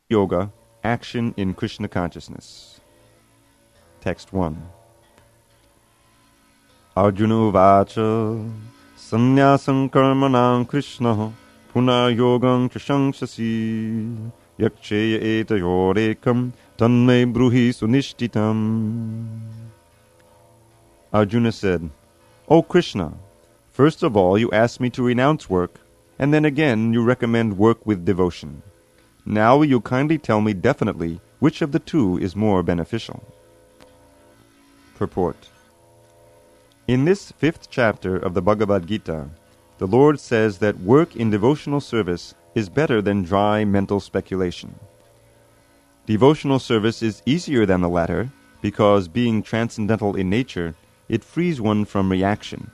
Yoga, Action in Krishna Consciousness. Text 1. Arjuna uvacha sannyasam karmanam Krishna puna yogam chashangsasi yakcheya etayorekam tanme bruhi sunishtitam. Arjuna said, O Krishna, first of all you ask me to renounce work, and then again you recommend work with devotion. Now will you kindly tell me definitely which of the two is more beneficial? Purport. In this 5th chapter of the Bhagavad Gita, the Lord says that work in devotional service is better than dry mental speculation. Devotional service is easier than the latter because, being transcendental in nature, it frees one from reaction.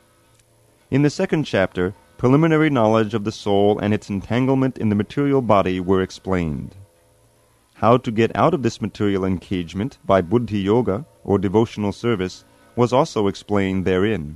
In the 2nd chapter, preliminary knowledge of the soul and its entanglement in the material body were explained. How to get out of this material engagement by buddhi yoga, or devotional service, was also explained therein.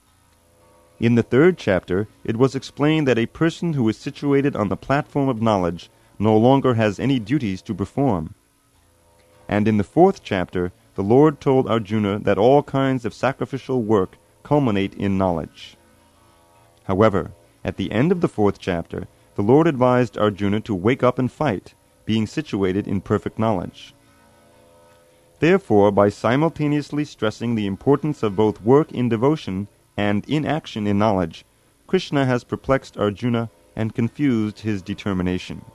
In the 3rd chapter, it was explained that a person who is situated on the platform of knowledge no longer has any duties to perform. And in the 4th chapter, the Lord told Arjuna that all kinds of sacrificial work culminate in knowledge. However, at the end of the 4th chapter, the Lord advised Arjuna to wake up and fight, being situated in perfect knowledge. Therefore, by simultaneously stressing the importance of both work in devotion and inaction in knowledge, Krishna has perplexed Arjuna and confused his determination.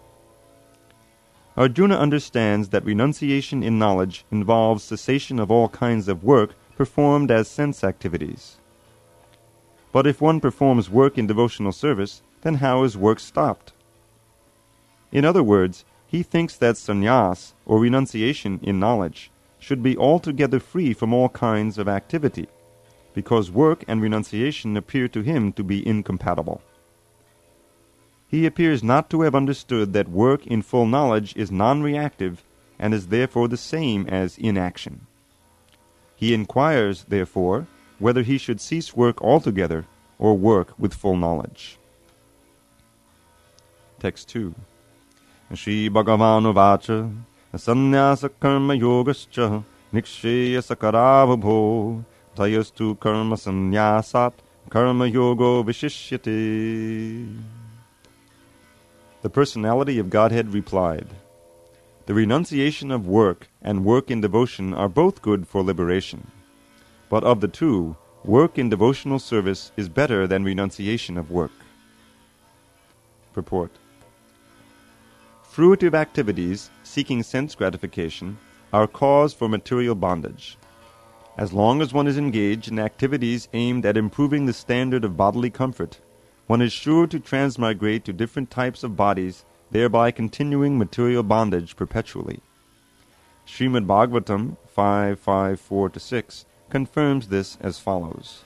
Arjuna understands that renunciation in knowledge involves cessation of all kinds of work performed as sense activities. But if one performs work in devotional service, then how is work stopped? In other words, he thinks that sannyas, or renunciation in knowledge, should be altogether free from all kinds of activity, because work and renunciation appear to him to be incompatible. He appears not to have understood that work in full knowledge is non-reactive and is therefore the same as inaction. He inquires, therefore, whether he should cease work altogether or work with full knowledge. Text 2. Shri Bhagavan uvacha sannyasa karma yogascha niksheya sakarabhabho tayastu karma sannyasat karma yogo vishishyate. The Personality of Godhead replied, The renunciation of work and work in devotion are both good for liberation. But of the two, work in devotional service is better than renunciation of work. Purport. Fruitive activities seeking sense gratification are cause for material bondage. As long as one is engaged in activities aimed at improving the standard of bodily comfort, one is sure to transmigrate to different types of bodies, thereby continuing material bondage perpetually. Srimad Bhagavatam 5:5-4-6 confirms this as follows.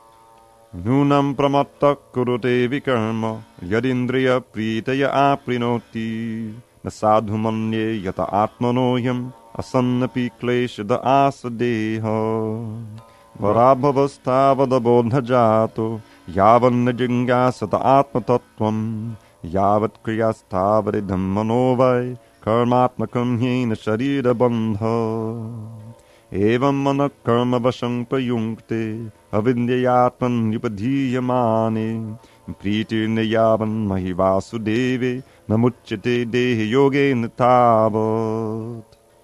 Nunam pramatta kurute vikarma yadindriya pritaya aprinoti nasadhu manye yata atmanoyam asannapi kleshada asadeha varabhavasthavadabodha jato yavanna jingasata atmatattvam yavat kriyasthavadidham manovai karmatmakam hena sharira bandha evam mana karma vasham prayunkte avidyayatman yupadhiyamane pritirne yavan mahivasudeve namuchyate dehi yogena tavat.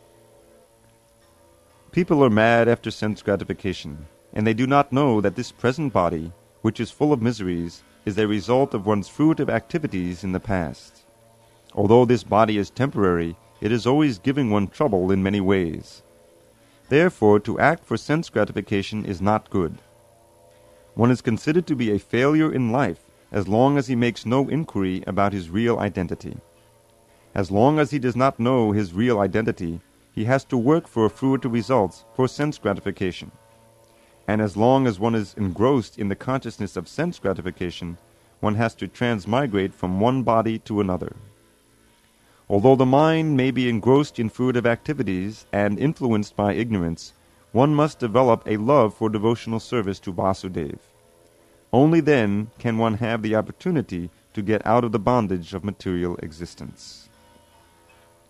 People are mad after sense gratification, and they do not know that this present body, which is full of miseries, is a result of one's fruitive activities in the past. Although this body is temporary, it is always giving one trouble in many ways. Therefore, to act for sense gratification is not good. One is considered to be a failure in life as long as he makes no inquiry about his real identity. As long as he does not know his real identity, he has to work for fruitive results for sense gratification. And as long as one is engrossed in the consciousness of sense gratification, one has to transmigrate from one body to another. Although the mind may be engrossed in fruitive activities and influenced by ignorance, one must develop a love for devotional service to Vasudeva. Only then can one have the opportunity to get out of the bondage of material existence.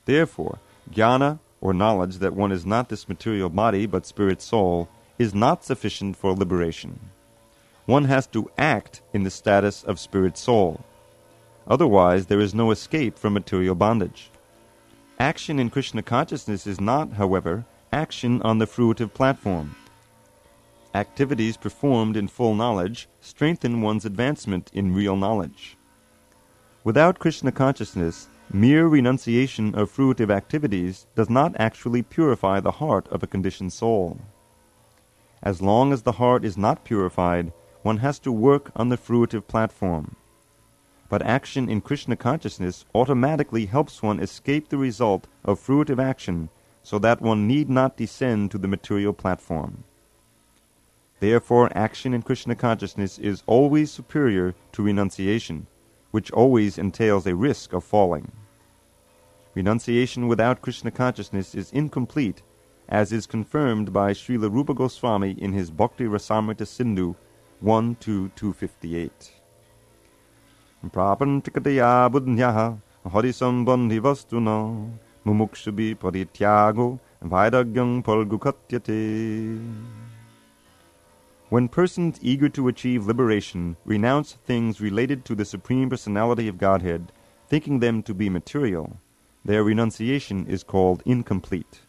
Therefore, jnana, or knowledge that one is not this material body but spirit-soul, is not sufficient for liberation. One has to act in the status of spirit-soul. Otherwise, there is no escape from material bondage. Action in Krishna consciousness is not, however, action on the fruitive platform. Activities performed in full knowledge strengthen one's advancement in real knowledge. Without Krishna consciousness, mere renunciation of fruitive activities does not actually purify the heart of a conditioned soul. As long as the heart is not purified, one has to work on the fruitive platform. But action in Krishna consciousness automatically helps one escape the result of fruitive action so that one need not descend to the material platform. Therefore, action in Krishna consciousness is always superior to renunciation, which always entails a risk of falling. Renunciation without Krishna consciousness is incomplete, as is confirmed by Srila Rupa Goswami in his Bhakti Rasamrita Sindhu 1-258. Prapantikataya buddhyaha harisambandhi vastuna mumukshubi parityago vairagyam palgukatyate. When persons eager to achieve liberation renounce things related to the Supreme Personality of Godhead, thinking them to be material, their renunciation is called incomplete.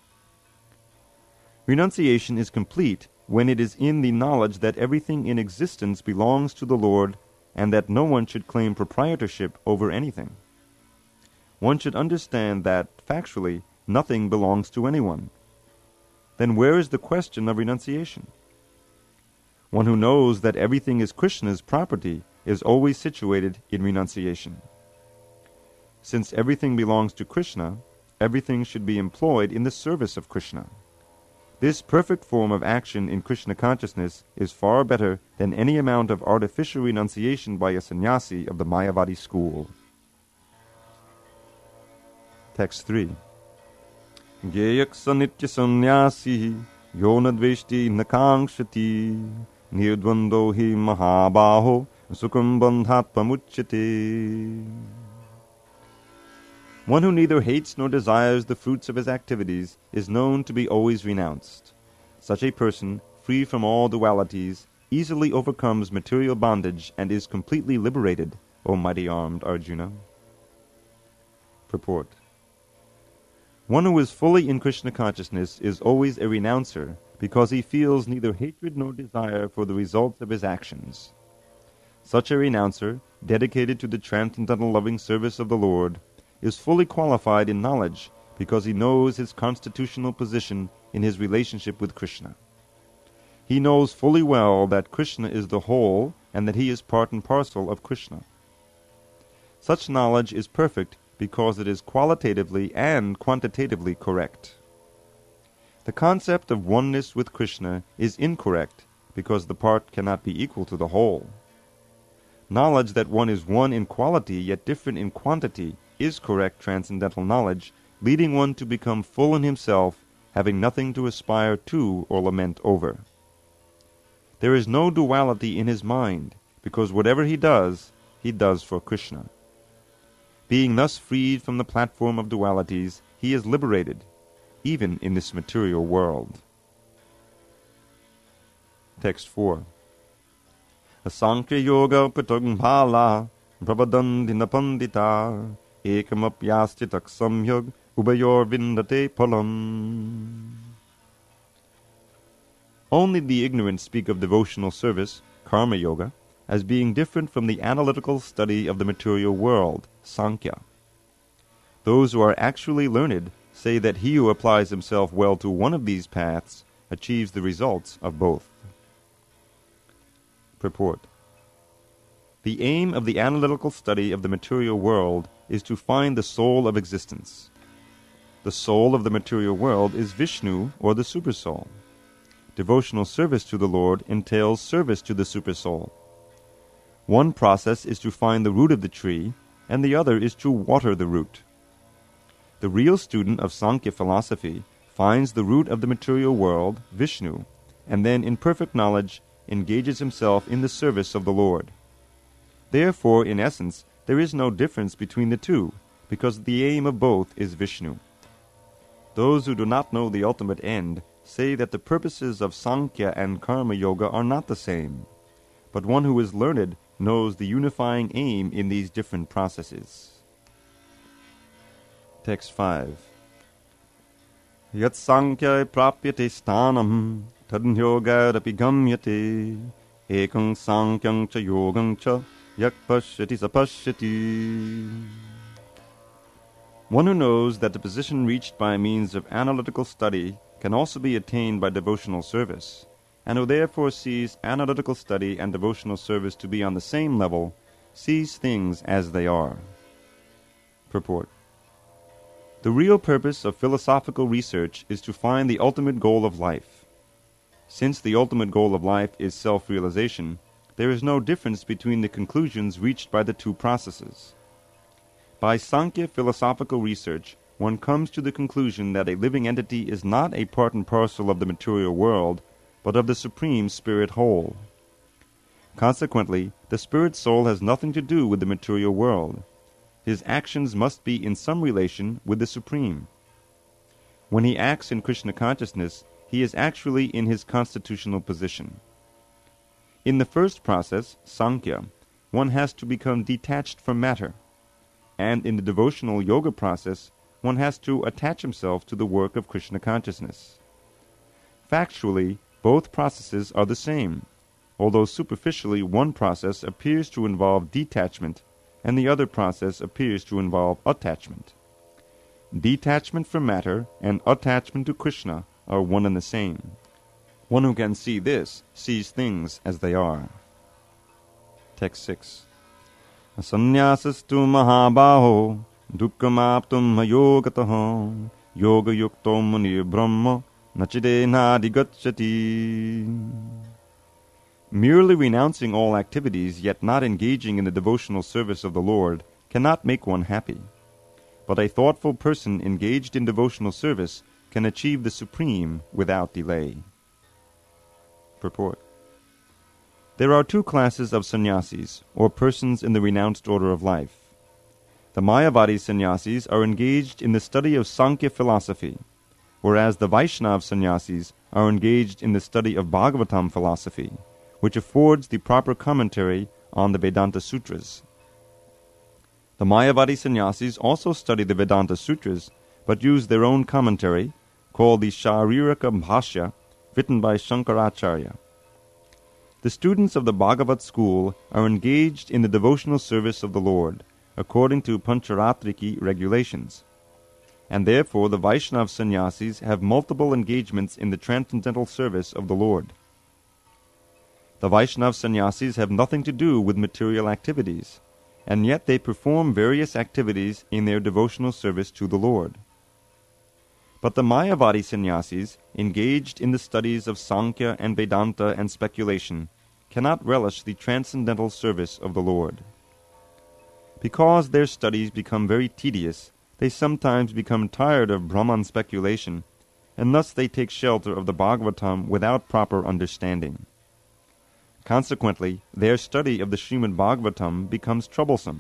Renunciation is complete when it is in the knowledge that everything in existence belongs to the Lord and that no one should claim proprietorship over anything. One should understand that, factually, nothing belongs to anyone. Then where is the question of renunciation? One who knows that everything is Krishna's property is always situated in renunciation. Since everything belongs to Krishna, everything should be employed in the service of Krishna. This perfect form of action in Krishna consciousness is far better than any amount of artificial renunciation by a sannyasi of the Mayavadi school. Text 3. Gyayaksa nitya sannyasi yonadveshti nakangshati nirdvando hi mahabaho sukham bandhat pamuchyate. One who neither hates nor desires the fruits of his activities is known to be always renounced. Such a person, free from all dualities, easily overcomes material bondage and is completely liberated, O mighty-armed Arjuna. Purport. One who is fully in Krishna consciousness is always a renouncer because he feels neither hatred nor desire for the results of his actions. Such a renouncer, dedicated to the transcendental loving service of the Lord, is fully qualified in knowledge because he knows his constitutional position in his relationship with Krishna. He knows fully well that Krishna is the whole and that he is part and parcel of Krishna. Such knowledge is perfect because it is qualitatively and quantitatively correct. The concept of oneness with Krishna is incorrect because the part cannot be equal to the whole. Knowledge that one is one in quality yet different in quantity is correct transcendental knowledge, leading one to become full in himself, having nothing to aspire to or lament over. There is no duality in his mind, because whatever he does for Krishna. Being thus freed from the platform of dualities, he is liberated, even in this material world. Text 4. Asankhya yoga pratagmbhala pravadandina pandita ekamapyastitak samyag ubayor vindate palam. Only the ignorant speak of devotional service, karma yoga, as being different from the analytical study of the material world, Sankhya. Those who are actually learned say that he who applies himself well to one of these paths achieves the results of both. Purport. The aim of the analytical study of the material world is to find the soul of existence. The soul of the material world is Vishnu, or the Supersoul. Devotional service to the Lord entails service to the Supersoul. One process is to find the root of the tree, and the other is to water the root. The real student of Sankhya philosophy finds the root of the material world, Vishnu, and then in perfect knowledge engages himself in the service of the Lord. Therefore, in essence, there is no difference between the two, because the aim of both is Vishnu. Those who do not know the ultimate end say that the purposes of Sankhya and Karma Yoga are not the same, but one who is learned knows the unifying aim in these different processes. Text 5. Yat Sankhya prapyate sthanam tad yogarapi gamyate ekang sankyang cha yogang cha yak pashyati sapashyati. One who knows that the position reached by means of analytical study can also be attained by devotional service, and who therefore sees analytical study and devotional service to be on the same level, sees things as they are. Purport. The real purpose of philosophical research is to find the ultimate goal of life. Since the ultimate goal of life is self-realization, there is no difference between the conclusions reached by the two processes. By Sankhya philosophical research, one comes to the conclusion that a living entity is not a part and parcel of the material world, but of the Supreme Spirit whole. Consequently, the Spirit soul has nothing to do with the material world. His actions must be in some relation with the Supreme. When he acts in Krishna consciousness, he is actually in his constitutional position. In the first process, Sankhya, one has to become detached from matter, and in the devotional yoga process, one has to attach himself to the work of Krishna consciousness. Factually, both processes are the same, although superficially one process appears to involve detachment and the other process appears to involve attachment. Detachment from matter and attachment to Krishna are one and the same. One who can see this sees things as they are. Text 6. Sannyasistu mahabaho dukkhamaptum mayogataha yoga yukto muni brahma nachide nadigacchati. Merely renouncing all activities, yet not engaging in the devotional service of the Lord, cannot make one happy. But a thoughtful person engaged in devotional service can achieve the Supreme without delay. Purport. There are two classes of sannyasis, or persons in the renounced order of life. The Mayavadi sannyasis are engaged in the study of Sankhya philosophy, whereas the Vaishnava sannyasis are engaged in the study of Bhagavatam philosophy, which affords the proper commentary on the Vedanta Sutras. The Mayavadi sannyasis also study the Vedanta Sutras, but use their own commentary, called the Shariraka Bhashya, written by Shankaracharya. The students of the Bhagavat school are engaged in the devotional service of the Lord, according to Pancharatriki regulations, and therefore the Vaishnava sannyasis have multiple engagements in the transcendental service of the Lord. The Vaishnava sannyasis have nothing to do with material activities, and yet they perform various activities in their devotional service to the Lord. But the Mayavadi sannyasis, engaged in the studies of Sankhya and Vedanta and speculation, cannot relish the transcendental service of the Lord. Because their studies become very tedious, they sometimes become tired of Brahman speculation, and thus they take shelter of the Bhagavatam without proper understanding. Consequently, their study of the Srimad Bhagavatam becomes troublesome.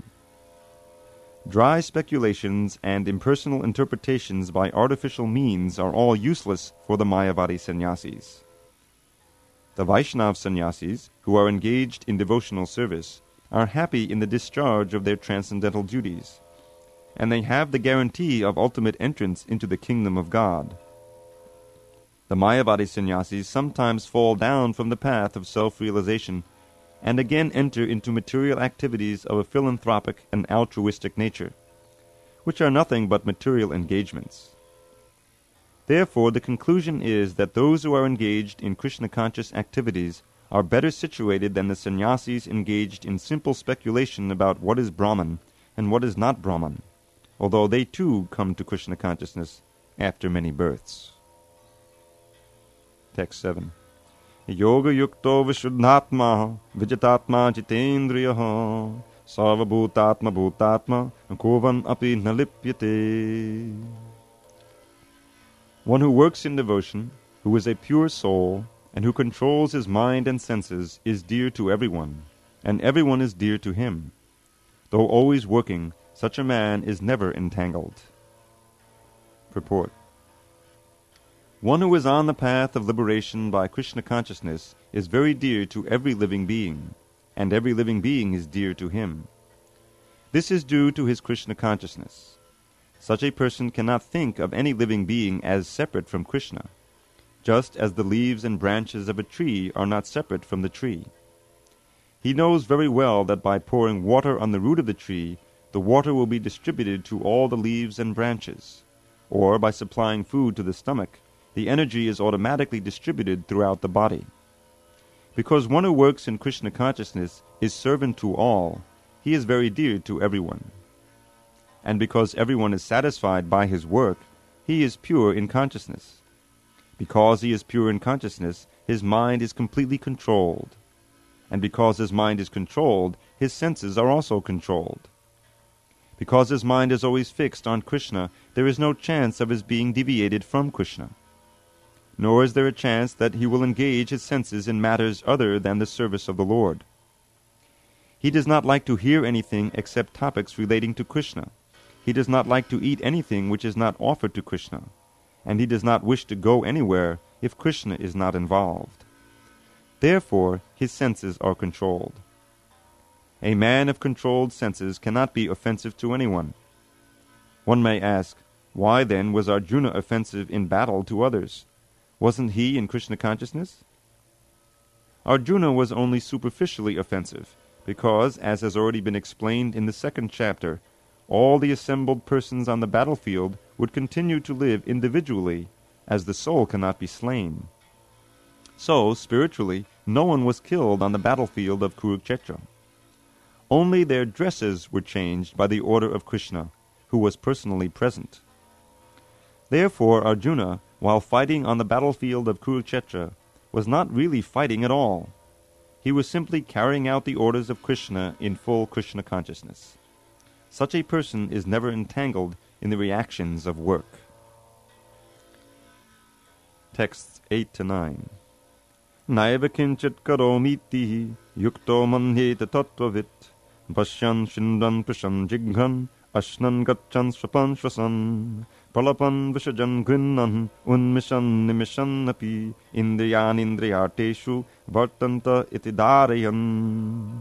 Dry speculations and impersonal interpretations by artificial means are all useless for the Mayavadi sannyasis. The Vaishnava sannyasis, who are engaged in devotional service, are happy in the discharge of their transcendental duties, and they have the guarantee of ultimate entrance into the kingdom of God. The Mayavadi sannyasis sometimes fall down from the path of self-realization and again enter into material activities of a philanthropic and altruistic nature, which are nothing but material engagements. Therefore, the conclusion is that those who are engaged in Krishna-conscious activities are better situated than the sannyasis engaged in simple speculation about what is Brahman and what is not Brahman, although they too come to Krishna consciousness after many births. Text 7. Yoga yukto vishuddhatma vijitatma jitendriyaha sarva bhutatma bhutatma kovan api nalipyate. One who works in devotion, who is a pure soul, and who controls his mind and senses, is dear to everyone, and everyone is dear to him. Though always working, Such a man is never entangled. Purport. One who is on the path of liberation by Krishna consciousness is very dear to every living being, and every living being is dear to him. This is due to his Krishna consciousness. Such a person cannot think of any living being as separate from Krishna, just as the leaves and branches of a tree are not separate from the tree. He knows very well that by pouring water on the root of the tree, the water will be distributed to all the leaves and branches, or by supplying food to the stomach, the energy is automatically distributed throughout the body. Because one who works in Krishna consciousness is servant to all, he is very dear to everyone. And because everyone is satisfied by his work, he is pure in consciousness. Because he is pure in consciousness, his mind is completely controlled. And because his mind is controlled, his senses are also controlled. Because his mind is always fixed on Krishna, there is no chance of his being deviated from Krishna. Nor is there a chance that he will engage his senses in matters other than the service of the Lord. He does not like to hear anything except topics relating to Krishna. He does not like to eat anything which is not offered to Krishna. And he does not wish to go anywhere if Krishna is not involved. Therefore, his senses are controlled. A man of controlled senses cannot be offensive to anyone. One may ask, why then was Arjuna offensive in battle to others? Wasn't he in Krishna consciousness? Arjuna was only superficially offensive, because, as has already been explained in the 2nd chapter, all the assembled persons on the battlefield would continue to live individually, as the soul cannot be slain. So, spiritually, no one was killed on the battlefield of Kurukshetra. Only their dresses were changed by the order of Krishna, who was personally present. Therefore Arjuna, while fighting on the battlefield of Kurukshetra, was not really fighting at all. He was simply carrying out the orders of Krishna in full Krishna consciousness. Such a person is never entangled in the reactions of work. Texts 8 to 9. Naiva kinchit karomiti yukto manheta tattvavit Bashyan shindan prishan jighan ashnan gachan swapan shwasan Pralapan vishajan grinnan unmishan nimishan api indriyan indriyarteshu vartanta iti dharayan.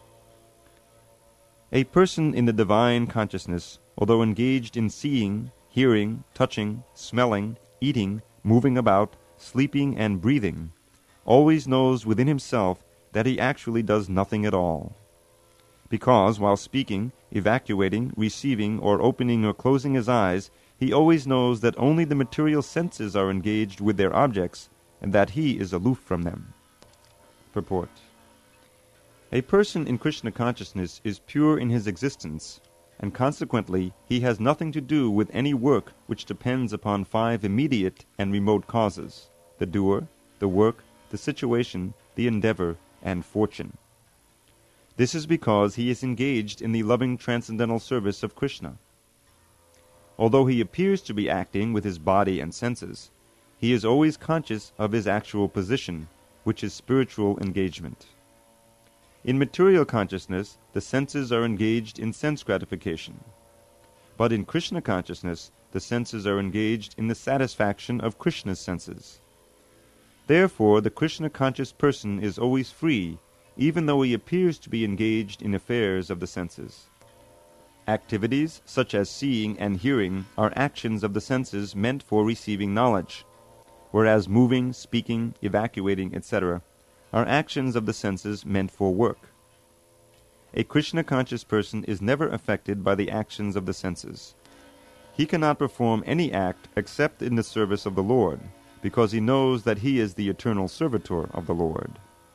A person in the divine consciousness, although engaged in seeing, hearing, touching, smelling, eating, moving about, sleeping, and breathing, always knows within himself that he actually does nothing at all. Because while speaking, evacuating, receiving, or opening or closing his eyes, he always knows that only the material senses are engaged with their objects, and that he is aloof from them. Purport. A person in Krishna consciousness is pure in his existence, and consequently he has nothing to do with any work which depends upon 5 immediate and remote causes: the doer, the work, the situation, the endeavor, and fortune. This is because he is engaged in the loving transcendental service of Krishna. Although he appears to be acting with his body and senses, he is always conscious of his actual position, which is spiritual engagement. In material consciousness, the senses are engaged in sense gratification. But in Krishna consciousness, the senses are engaged in the satisfaction of Krishna's senses. Therefore, the Krishna-conscious person is always free, even though he appears to be engaged in affairs of the senses. Activities such as seeing and hearing are actions of the senses meant for receiving knowledge, whereas moving, speaking, evacuating, etc. are actions of the senses meant for work. A Krishna-conscious person is never affected by the actions of the senses. He cannot perform any act except in the service of the Lord, because he knows that he is the eternal servitor of the Lord.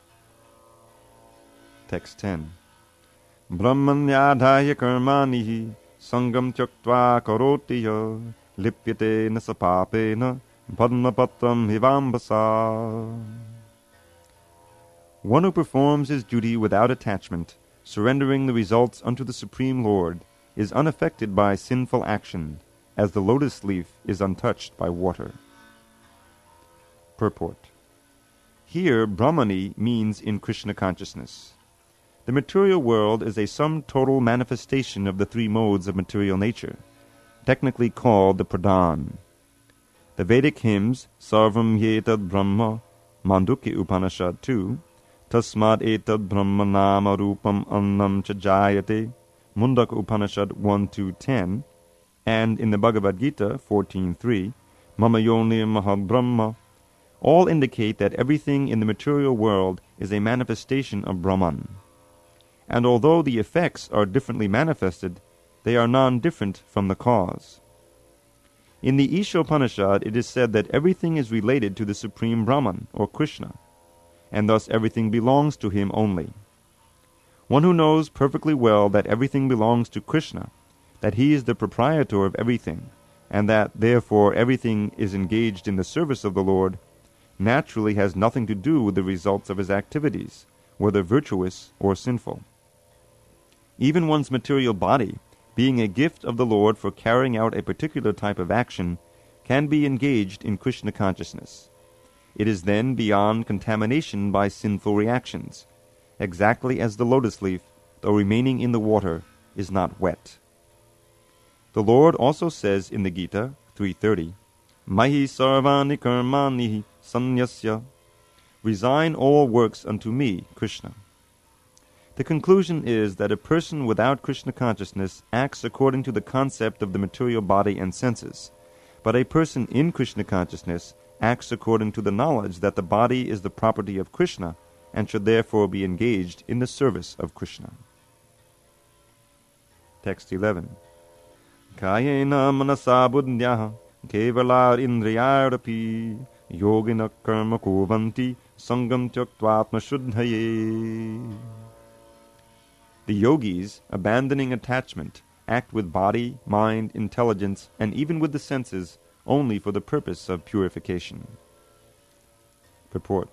Text 10. Brahmanyadhaya karmani sangam tyaktva karoti ya lipyate na sapapena padmapatram hivambasa. One who performs his duty without attachment, surrendering the results unto the Supreme Lord, is unaffected by sinful action, as the lotus leaf is untouched by water. Purport. Here, Brahmani means in Krishna consciousness. The material world is a sum-total manifestation of the three modes of material nature, technically called the Pradhan. The Vedic hymns, Sarvam Yetad Brahma, Mandukya Upanishad 2, Tasmad Etad Brahma Nama Rupam Annam Chajayate, Mundaka Upanishad 1-10, and in the Bhagavad Gita 14.3, Mama Yoni Mahad Brahma, all indicate that everything in the material world is a manifestation of Brahman. And although the effects are differently manifested, they are non-different from the cause. In the Ishopanishad it is said that everything is related to the Supreme Brahman, or Krishna, and thus everything belongs to him only. One who knows perfectly well that everything belongs to Krishna, that he is the proprietor of everything, and that, therefore, everything is engaged in the service of the Lord, naturally has nothing to do with the results of his activities, whether virtuous or sinful. Even one's material body, being a gift of the Lord for carrying out a particular type of action, can be engaged in Krishna consciousness. It is then beyond contamination by sinful reactions, exactly as the lotus leaf, though remaining in the water, is not wet. The Lord also says in the Gita 3:30, Mahi sarvani karmani sanyasya, resign all works unto me, Krishna. The conclusion is that a person without Krishna consciousness acts according to the concept of the material body and senses, but a person in Krishna consciousness acts according to the knowledge that the body is the property of Krishna and should therefore be engaged in the service of Krishna. Text 11. Kayena manasa buddhya kevalar indriyarapi yogina karma kuvanti sangam tyaktvatma shuddhaye. The yogis, abandoning attachment, act with body, mind, intelligence, and even with the senses, only for the purpose of purification. Purport.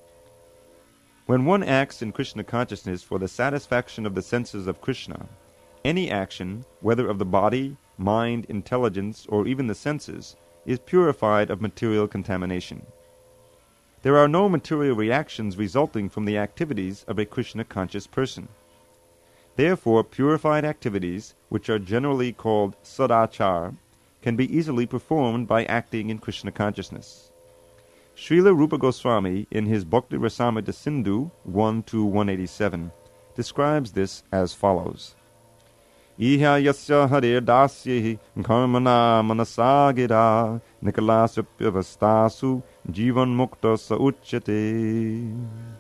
When one acts in Krishna consciousness for the satisfaction of the senses of Krishna, any action, whether of the body, mind, intelligence, or even the senses, is purified of material contamination. There are no material reactions resulting from the activities of a Krishna-conscious person. Therefore, purified activities, which are generally called sadachar, can be easily performed by acting in Krishna consciousness. Srila Rupa Goswami, in his Bhakti Rasamrita Sindhu 1-187, describes this as follows. Iha yasya harir dasyehi karmana manasagira nikalasapyavastasu jivan mukta sa uchyate.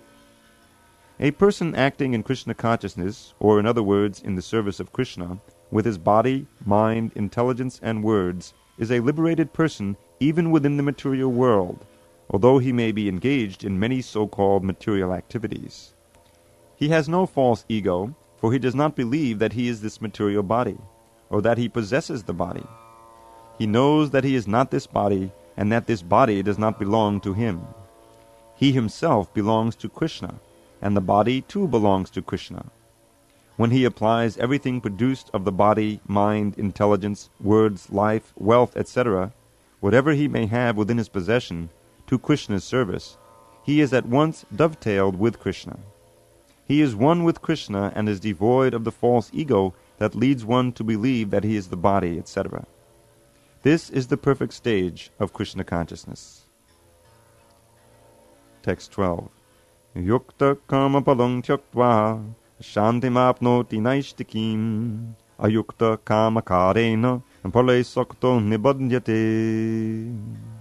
A person acting in Krishna consciousness, or in other words, in the service of Krishna, with his body, mind, intelligence, and words, is a liberated person even within the material world, although he may be engaged in many so-called material activities. He has no false ego, for he does not believe that he is this material body, or that he possesses the body. He knows that he is not this body, and that this body does not belong to him. He himself belongs to Krishna, and the body too belongs to Krishna. When he applies everything produced of the body, mind, intelligence, words, life, wealth, etc., whatever he may have within his possession, to Krishna's service, he is at once dovetailed with Krishna. He is one with Krishna and is devoid of the false ego that leads one to believe that he is the body, etc. This is the perfect stage of Krishna consciousness. Text 12. Yukta karma palang tyaktva shantimapnoti naishtikim ayukta kama karena pale sakto nibadhyate.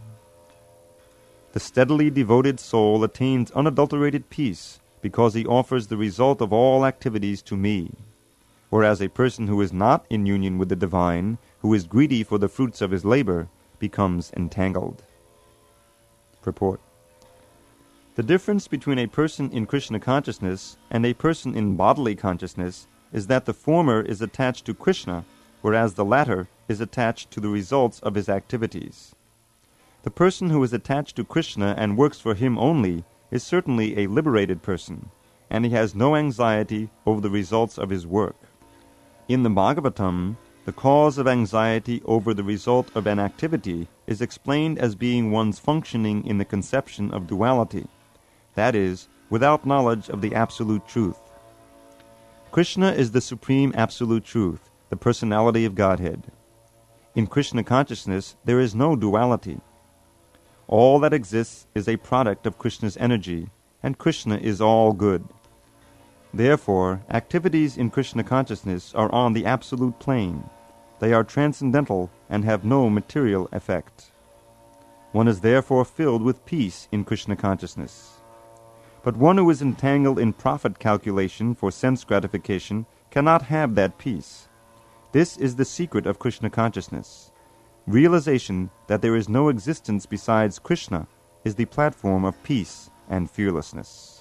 The steadily devoted soul attains unadulterated peace because he offers the result of all activities to me, whereas a person who is not in union with the divine, who is greedy for the fruits of his labor, becomes entangled. Purport. The difference between a person in Krishna consciousness and a person in bodily consciousness is that the former is attached to Krishna, whereas the latter is attached to the results of his activities. The person who is attached to Krishna and works for him only is certainly a liberated person, and he has no anxiety over the results of his work. In the Bhagavatam, the cause of anxiety over the result of an activity is explained as being one's functioning in the conception of duality, that is, without knowledge of the absolute truth. Krishna is the supreme absolute truth, the personality of Godhead. In Krishna consciousness, there is no duality. All that exists is a product of Krishna's energy, and Krishna is all good. Therefore, activities in Krishna consciousness are on the absolute plane. They are transcendental and have no material effect. One is therefore filled with peace in Krishna consciousness. But one who is entangled in profit calculation for sense gratification cannot have that peace. This is the secret of Krishna consciousness. Realization that there is no existence besides Krishna is the platform of peace and fearlessness.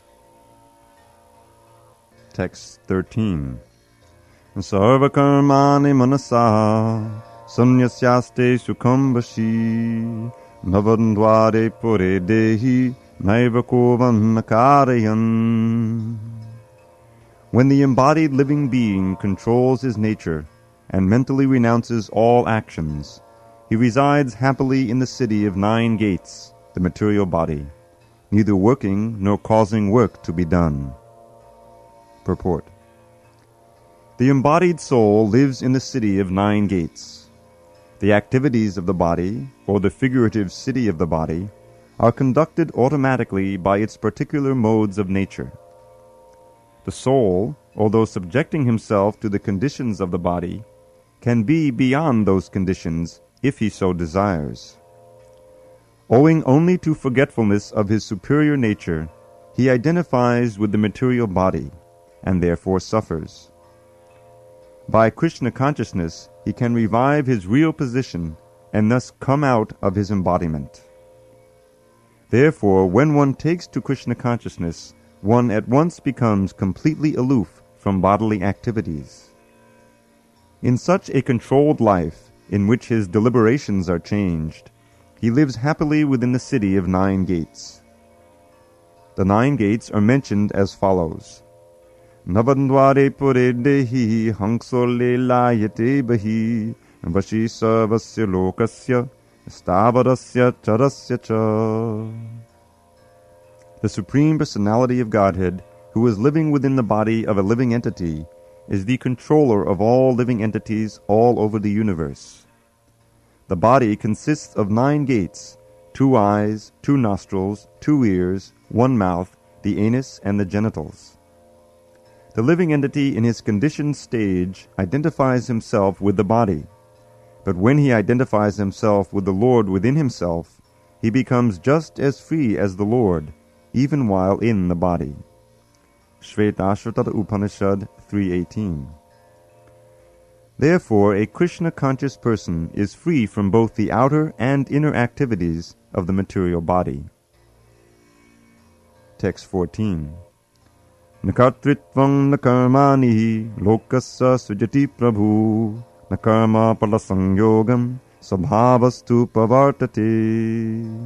Text 13. Sarva karmani manasa sannyasaste sukham vashi navandvare pure dehi naiva kovan nakarayan. When the embodied living being controls his nature and mentally renounces all actions, he resides happily in the city of 9 gates, the material body, neither working nor causing work to be done. Purport. The embodied soul lives in the city of 9 gates. The activities of the body, or the figurative city of the body, are conducted automatically by its particular modes of nature. The soul, although subjecting himself to the conditions of the body, can be beyond those conditions if he so desires. Owing only to forgetfulness of his superior nature, he identifies with the material body, and therefore suffers. By Krishna consciousness, he can revive his real position and thus come out of his embodiment. Therefore, when one takes to Krishna consciousness, one at once becomes completely aloof from bodily activities. In such a controlled life, in which his deliberations are changed, he lives happily within the city of 9 gates. The 9 gates are mentioned as follows. Navandvare pure dehi hangsole layate bahi vashi sarvasya lokasya stavarasya charasya cha. The Supreme Personality of Godhead, who is living within the body of a living entity, is the controller of all living entities all over the universe. The body consists of 9 gates, 2 eyes, 2 nostrils, 2 ears, 1 mouth, the anus, and the genitals. The living entity in his conditioned stage identifies himself with the body, but when he identifies himself with the Lord within himself, he becomes just as free as the Lord, even while in the body. Shvetashvatara Upanishad 3:18. Therefore, a Krishna-conscious person is free from both the outer and inner activities of the material body. Text 14. Nakartritvang nakarmani lokasya sujati prabhu nakarma palasangyogam sabhavastu pavartate.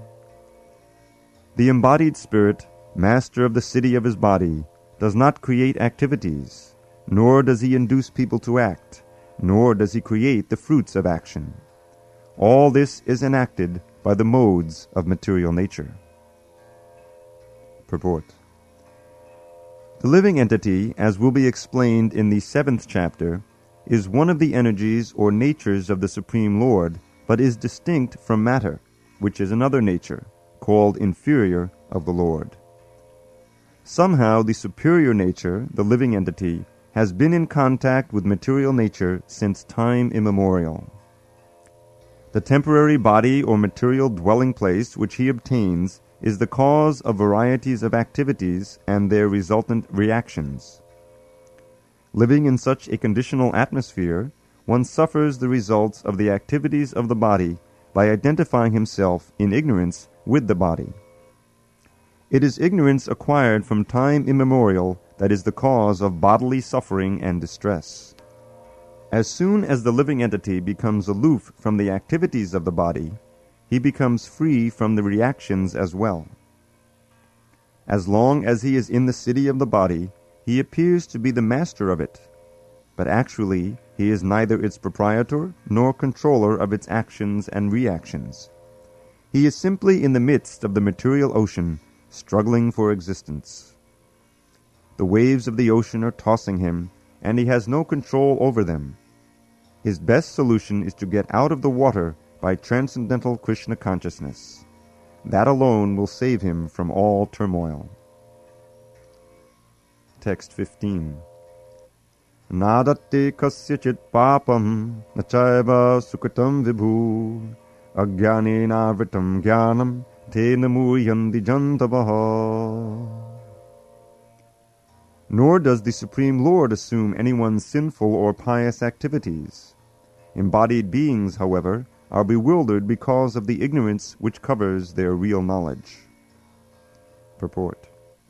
The embodied spirit, master of the city of his body, does not create activities, nor does he induce people to act, nor does he create the fruits of action. All this is enacted by the modes of material nature. Purport. The living entity, as will be explained in the 7th chapter, is one of the energies or natures of the Supreme Lord, but is distinct from matter, which is another nature, called inferior of the Lord. Somehow the superior nature, the living entity, has been in contact with material nature since time immemorial. The temporary body or material dwelling place which he obtains is the cause of varieties of activities and their resultant reactions. Living in such a conditional atmosphere, one suffers the results of the activities of the body by identifying himself in ignorance with the body. It is ignorance acquired from time immemorial that is the cause of bodily suffering and distress. As soon as the living entity becomes aloof from the activities of the body, he becomes free from the reactions as well. As long as he is in the city of the body, he appears to be the master of it, but actually he is neither its proprietor nor controller of its actions and reactions. He is simply in the midst of the material ocean, struggling for existence. The waves of the ocean are tossing him, and he has no control over them. His best solution is to get out of the water by transcendental Krishna consciousness. That alone will save him from all turmoil. Text 15. Nadatte kasyachit papam nachaiva sukritam vibhu ajnanena vritam jnanam tena muyandi jantavaha. Nor does the Supreme Lord assume anyone's sinful or pious activities. Embodied beings, however, are bewildered because of the ignorance which covers their real knowledge. Purport.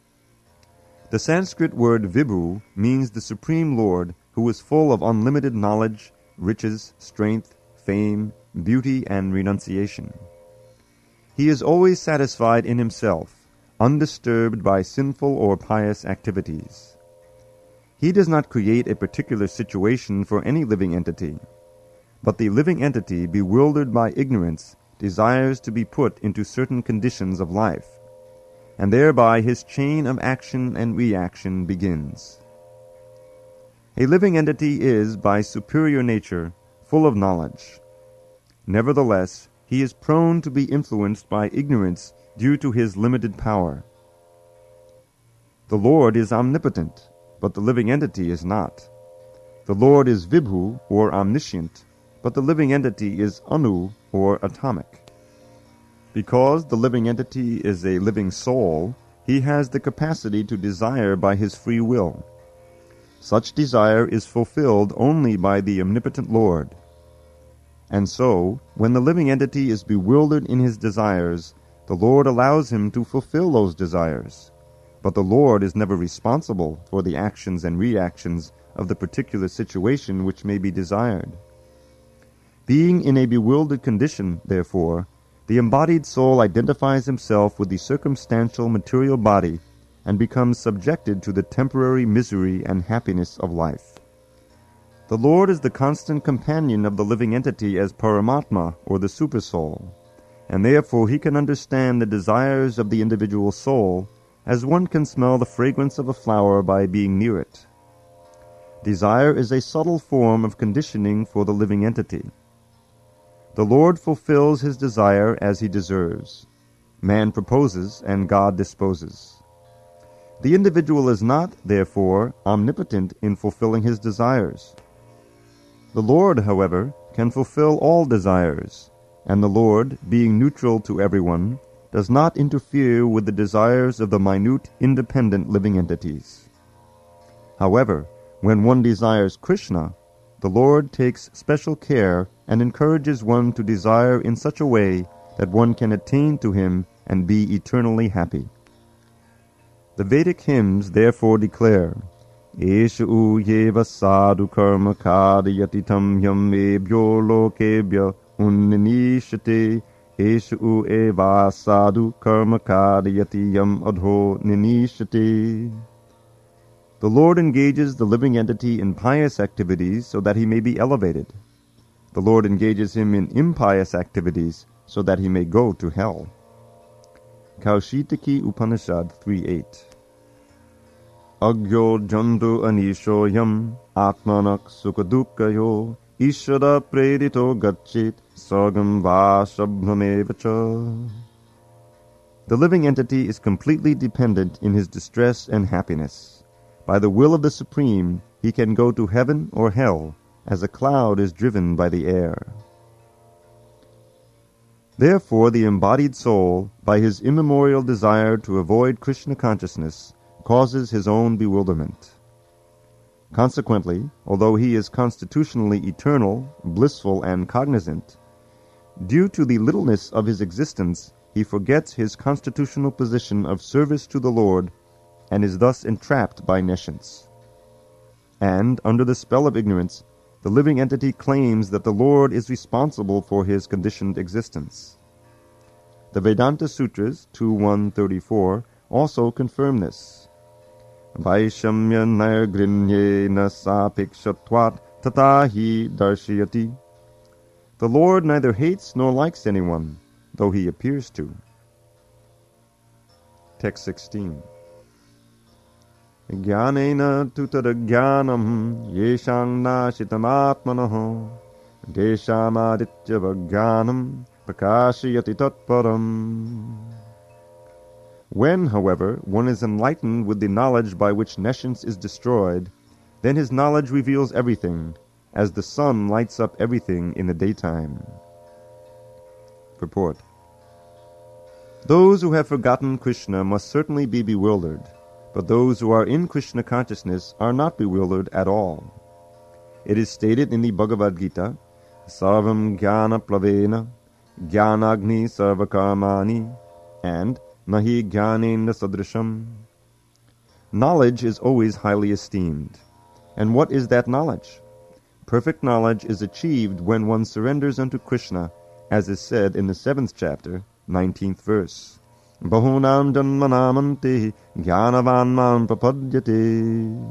The Sanskrit word Vibhu means the Supreme Lord, who is full of unlimited knowledge, riches, strength, fame, beauty, and renunciation. He is always satisfied in himself, undisturbed by sinful or pious activities. He does not create a particular situation for any living entity, but the living entity, bewildered by ignorance, desires to be put into certain conditions of life, and thereby his chain of action and reaction begins. A living entity is, by superior nature, full of knowledge. Nevertheless, he is prone to be influenced by ignorance due to his limited power. The Lord is omnipotent, but the living entity is not. The Lord is Vibhu, or omniscient, but the living entity is Anu, or atomic. Because the living entity is a living soul, he has the capacity to desire by his free will. Such desire is fulfilled only by the omnipotent Lord. And so, when the living entity is bewildered in his desires, the Lord allows him to fulfill those desires. But the Lord is never responsible for the actions and reactions of the particular situation which may be desired. Being in a bewildered condition, therefore, the embodied soul identifies himself with the circumstantial material body and becomes subjected to the temporary misery and happiness of life. The Lord is the constant companion of the living entity as Paramatma, or the Supersoul, and therefore he can understand the desires of the individual soul as one can smell the fragrance of a flower by being near it. Desire is a subtle form of conditioning for the living entity. The Lord fulfills his desire as he deserves. Man proposes and God disposes. The individual is not, therefore, omnipotent in fulfilling his desires. The Lord, however, can fulfill all desires, and the Lord, being neutral to everyone, does not interfere with the desires of the minute, independent living entities. However, when one desires Krishna, the Lord takes special care and encourages one to desire in such a way that one can attain to him and be eternally happy. The Vedic hymns therefore declare, Eshu yeva sadhu karma kadayati tam yam ebhyo lokebhya unninishate Eshu eva sadhu karma kadayati yam adho ninishate. The Lord engages the living entity in pious activities so that he may be elevated. The Lord engages him in impious activities so that he may go to hell. Kaushitaki Upanishad 3.8. Agyo jandu anishoyam atmanak sukadukkayo ishara predito gacchit sargam vashabhramevacha. The living entity is completely dependent in his distress and happiness. By the will of the Supreme, he can go to heaven or hell, as a cloud is driven by the air. Therefore, the embodied soul, by his immemorial desire to avoid Krishna consciousness, causes his own bewilderment. Consequently, although he is constitutionally eternal, blissful, and cognizant, due to the littleness of his existence, he forgets his constitutional position of service to the Lord and is thus entrapped by nescience. And, under the spell of ignorance, the living entity claims that the Lord is responsible for his conditioned existence. The Vedanta Sutras 2.1.34 also confirm this. Vaishamya nairgrinyena sapikshatvat tatahi darshayati. The Lord neither hates nor likes anyone, though he appears to. Text 16. Jnanena tutadajnanam yeshang nashitam deshamaditya vajnanam prakashayati tatparam. When, however, one is enlightened with the knowledge by which nescience is destroyed, then his knowledge reveals everything, as the sun lights up everything in the daytime. Purport. Those who have forgotten Krishna must certainly be bewildered, but those who are in Krishna consciousness are not bewildered at all. It is stated in the Bhagavad Gita, Sarvam Jnana Plavena, Jnanagni Sarvakarmani, and Nahi Jnanena Sadrisham. Knowledge is always highly esteemed. And what is that knowledge? Perfect knowledge is achieved when one surrenders unto Krishna, as is said in the 7th chapter, 19th verse. Bahunam janmanamanti jnanavan mam prapadyate.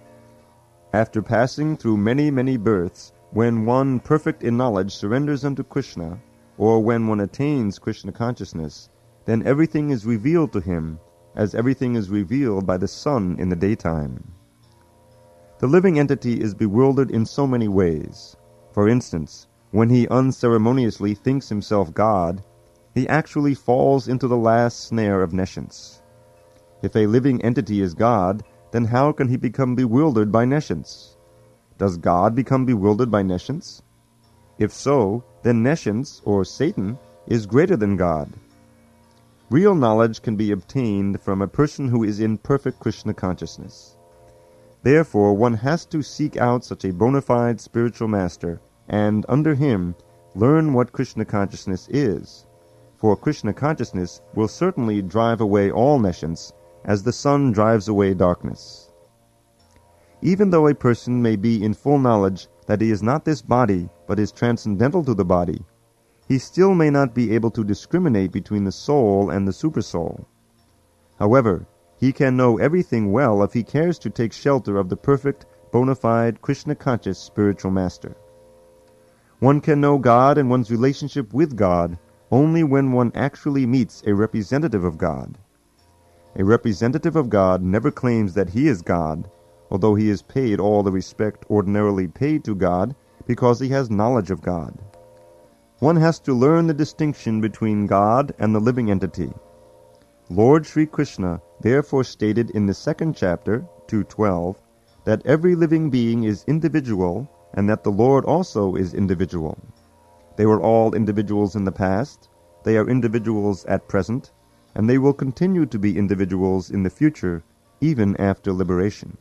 After passing through many, many births, when one perfect in knowledge surrenders unto Krishna, or when one attains Krishna consciousness, then everything is revealed to him, as everything is revealed by the sun in the daytime. The living entity is bewildered in so many ways. For instance, when he unceremoniously thinks himself God, he actually falls into the last snare of nescience. If a living entity is God, then how can he become bewildered by nescience? Does God become bewildered by nescience? If so, then nescience, or Satan, is greater than God. Real knowledge can be obtained from a person who is in perfect Krishna consciousness. Therefore, one has to seek out such a bona fide spiritual master, and under him, learn what Krishna consciousness is. For Krishna consciousness will certainly drive away all nescience, as the sun drives away darkness. Even though a person may be in full knowledge that he is not this body, but is transcendental to the body, he still may not be able to discriminate between the soul and the supersoul. However, he can know everything well if he cares to take shelter of the perfect, bona fide, Krishna-conscious spiritual master. One can know God and one's relationship with God only when one actually meets a representative of God. A representative of God never claims that he is God, although he is paid all the respect ordinarily paid to God because he has knowledge of God. One has to learn the distinction between God and the living entity. Lord Sri Krishna therefore stated in the 2nd chapter, 2:12, that every living being is individual and that the Lord also is individual. They were all individuals in the past, they are individuals at present, and they will continue to be individuals in the future, even after liberation.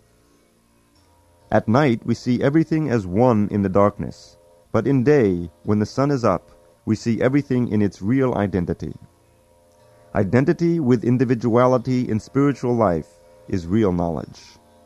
At night we see everything as one in the darkness, but in day, when the sun is up, we see everything in its real identity. Identity with individuality in spiritual life is real knowledge.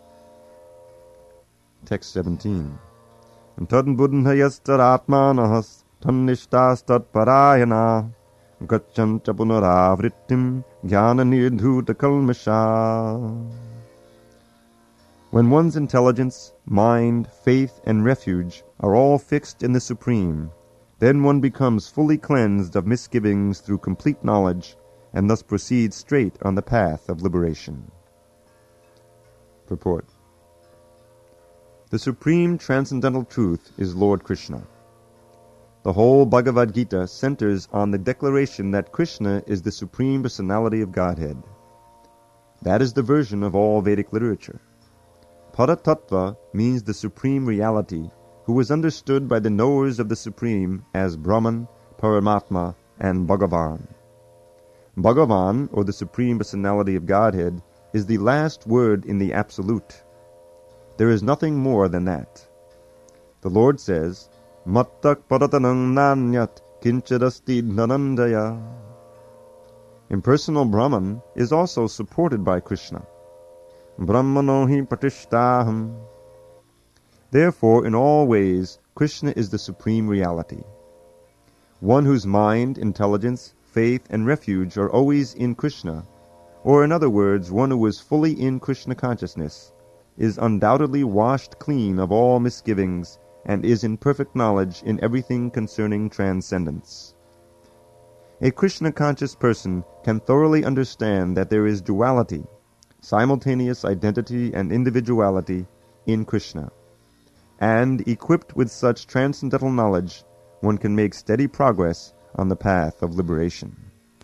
Text 17. Tad buddhayastad tannishtastat parayana gacchanta punaravrittim jnana nirdhuta kalmasha. When one's intelligence, mind, faith, and refuge are all fixed in the Supreme, then one becomes fully cleansed of misgivings through complete knowledge, and thus proceeds straight on the path of liberation. Purport. The supreme transcendental truth is Lord Krishna. The whole Bhagavad Gita centers on the declaration that Krishna is the Supreme Personality of Godhead. That is the version of all Vedic literature. Paratattva means the Supreme Reality, who is understood by the knowers of the Supreme as Brahman, Paramatma, and Bhagavan. Bhagavan, or the Supreme Personality of Godhead, is the last word in the Absolute. There is nothing more than that. The Lord says, Mattak paratanang nanyat kinchadasti dhananjaya. Impersonal Brahman is also supported by Krishna. Brahmano hi pratishtaham. Therefore, in all ways, Krishna is the Supreme Reality. One whose mind, intelligence, faith, and refuge are always in Krishna, or in other words, one who is fully in Krishna consciousness, is undoubtedly washed clean of all misgivings and is in perfect knowledge in everything concerning transcendence. A Krishna-conscious person can thoroughly understand that there is duality, simultaneous identity and individuality in Krishna. And, equipped with such transcendental knowledge, one can make steady progress on the path of liberation.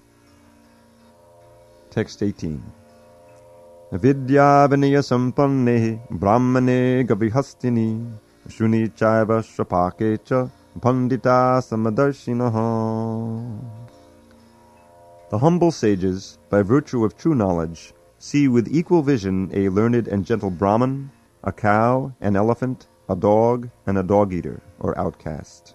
Text 18. Vidya vinaya sampanne brahmane gavihastini shuni chaiva shrapakecha pandita samadarshinaha. The humble sages, by virtue of true knowledge, see with equal vision a learned and gentle Brahman, a cow, an elephant, a dog, and a dog-eater, or outcast.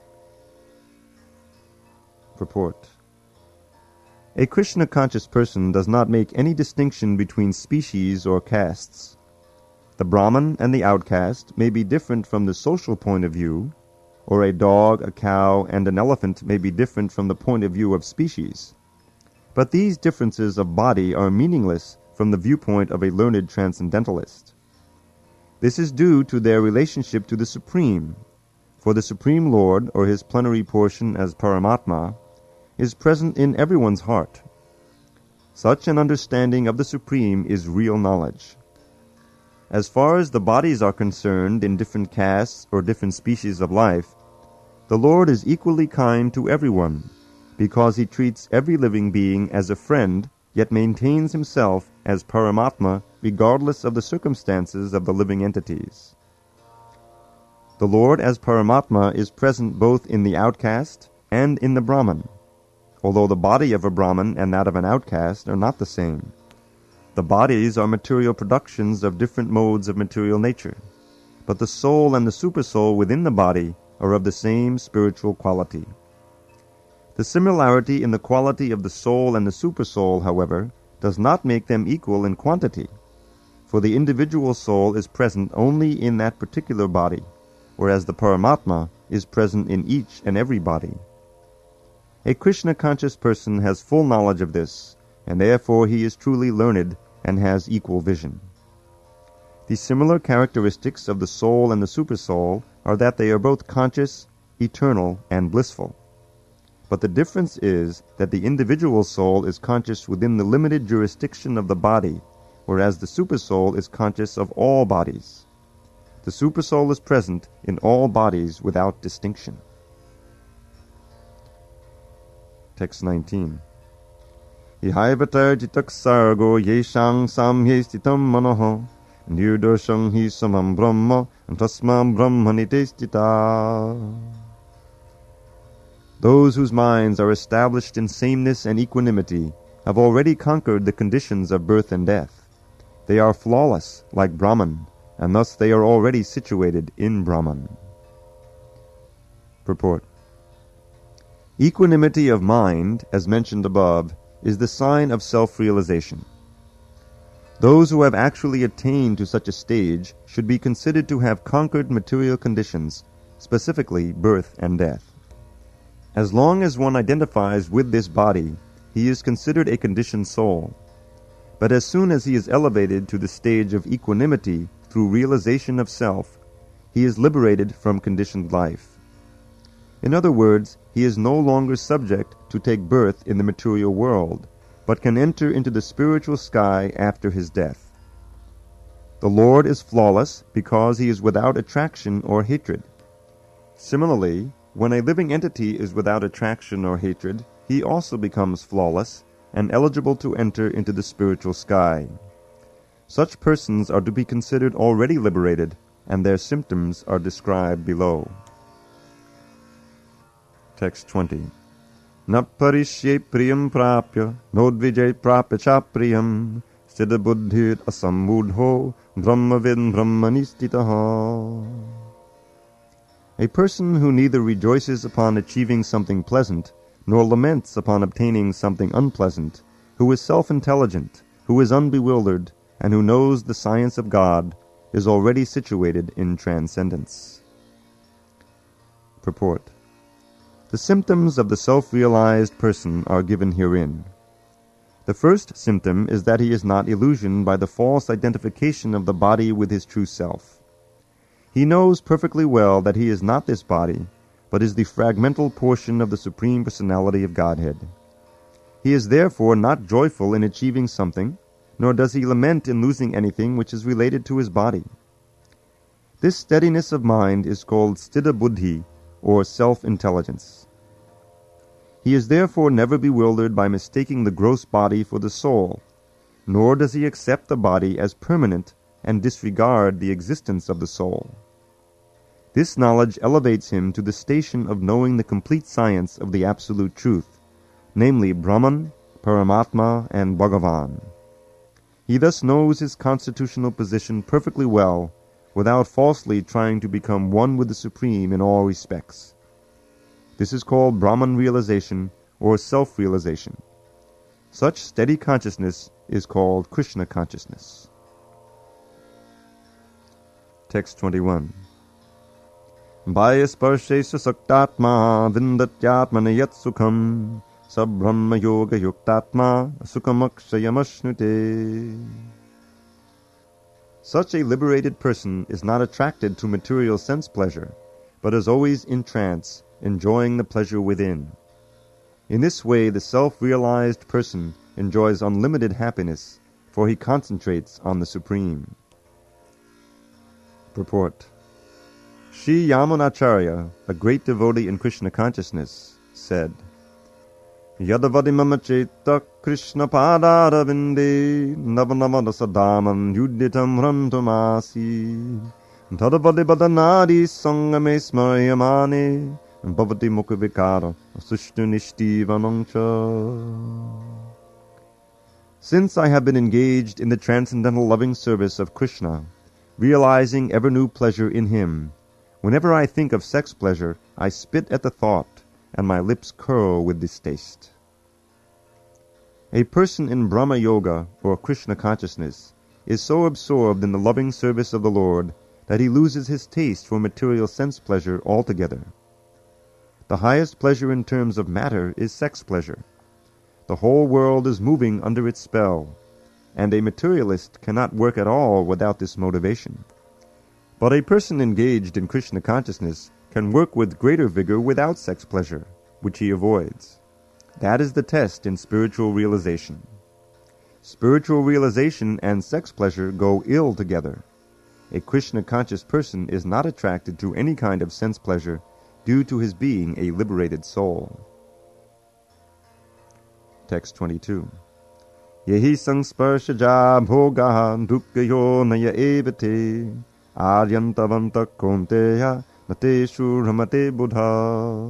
Purport. A Krishna-conscious person does not make any distinction between species or castes. The Brahman and the outcast may be different from the social point of view, or a dog, a cow, and an elephant may be different from the point of view of species. But these differences of body are meaningless from the viewpoint of a learned transcendentalist. This is due to their relationship to the Supreme, for the Supreme Lord, or his plenary portion as Paramatma, is present in everyone's heart. Such an understanding of the Supreme is real knowledge. As far as the bodies are concerned in different castes or different species of life, the Lord is equally kind to everyone, because he treats every living being as a friend, yet maintains himself as Paramatma regardless of the circumstances of the living entities. The Lord as Paramatma is present both in the outcast and in the Brahman, although the body of a Brahman and that of an outcast are not the same. The bodies are material productions of different modes of material nature, but the soul and the supersoul within the body are of the same spiritual quality. The similarity in the quality of the soul and the supersoul, however, does not make them equal in quantity, for the individual soul is present only in that particular body, whereas the Paramatma is present in each and every body. A Krishna-conscious person has full knowledge of this, and therefore he is truly learned and has equal vision. The similar characteristics of the soul and the supersoul are that they are both conscious, eternal, and blissful. But the difference is that the individual soul is conscious within the limited jurisdiction of the body, whereas the supersoul is conscious of all bodies. The supersoul is present in all bodies without distinction. Text 19. Ihaivatar jitak sargo yeshang samye stitam manoho nirdoshang hi samam brahma tasmam brahmani testita. Those whose minds are established in sameness and equanimity have already conquered the conditions of birth and death. They are flawless, like Brahman, and thus they are already situated in Brahman. Purport. Equanimity of mind, as mentioned above, is the sign of self-realization. Those who have actually attained to such a stage should be considered to have conquered material conditions, specifically birth and death. As long as one identifies with this body, he is considered a conditioned soul. But as soon as he is elevated to the stage of equanimity through realization of self, he is liberated from conditioned life. In other words, he is no longer subject to take birth in the material world, but can enter into the spiritual sky after his death. The Lord is flawless because he is without attraction or hatred. Similarly, when a living entity is without attraction or hatred, he also becomes flawless and eligible to enter into the spiritual sky. Such persons are to be considered already liberated, and their symptoms are described below. Text 20. Naparishye priyam prapya, nodvijay prapya cha priyam, siddha buddhir asamudho, brahmavid brahmanistitaha. A person who neither rejoices upon achieving something pleasant, nor laments upon obtaining something unpleasant, who is self-intelligent, who is unbewildered, and who knows the science of God, is already situated in transcendence. Purport. The symptoms of the self-realized person are given herein. The first symptom is that he is not illusioned by the false identification of the body with his true self. He knows perfectly well that he is not this body, but is the fragmental portion of the Supreme Personality of Godhead. He is therefore not joyful in achieving something, nor does he lament in losing anything which is related to his body. This steadiness of mind is called sthita buddhi, or self-intelligence. He is therefore never bewildered by mistaking the gross body for the soul, nor does he accept the body as permanent and disregard the existence of the soul. This knowledge elevates him to the station of knowing the complete science of the absolute truth, namely Brahman, Paramatma, and Bhagavan. He thus knows his constitutional position perfectly well, without falsely trying to become one with the Supreme in all respects. This is called Brahman realization or self-realization. Such steady consciousness is called Krishna consciousness. Text 21. Bhayasparshe susaktatma vindatyatmana yat sukham sabrahma yoga yuktatma sukhamakshayamashnuti. Such a liberated person is not attracted to material sense pleasure, but is always in trance, enjoying the pleasure within. In this way the self-realized person enjoys unlimited happiness, for he concentrates on the Supreme. Purport. Sri Yamunacharya, a great devotee in Krishna consciousness, said, Yadavadi mama cheta Krishna padaravinde navanamada sadaman yuditam rantamasi tadavadi badanadi sangame smayamane bhavati mukhavikara sushtunishtivanangcha. Since I have been engaged in the transcendental loving service of Krishna, realizing ever new pleasure in him, whenever I think of sex pleasure, I spit at the thought, and my lips curl with distaste. A person in Brahma Yoga, or Krishna consciousness, is so absorbed in the loving service of the Lord that he loses his taste for material sense pleasure altogether. The highest pleasure in terms of matter is sex pleasure. The whole world is moving under its spell, and a materialist cannot work at all without this motivation. But a person engaged in Krishna consciousness can work with greater vigor without sex pleasure, which he avoids. That is the test in spiritual realization. Spiritual realization and sex pleasure go ill together. A Krishna-conscious person is not attracted to any kind of sense pleasure due to his being a liberated soul. Text 22. Yehi sangsparshaja bhogaha dukkayo naya evate aryantavanta konteya nateshu ramate buddha.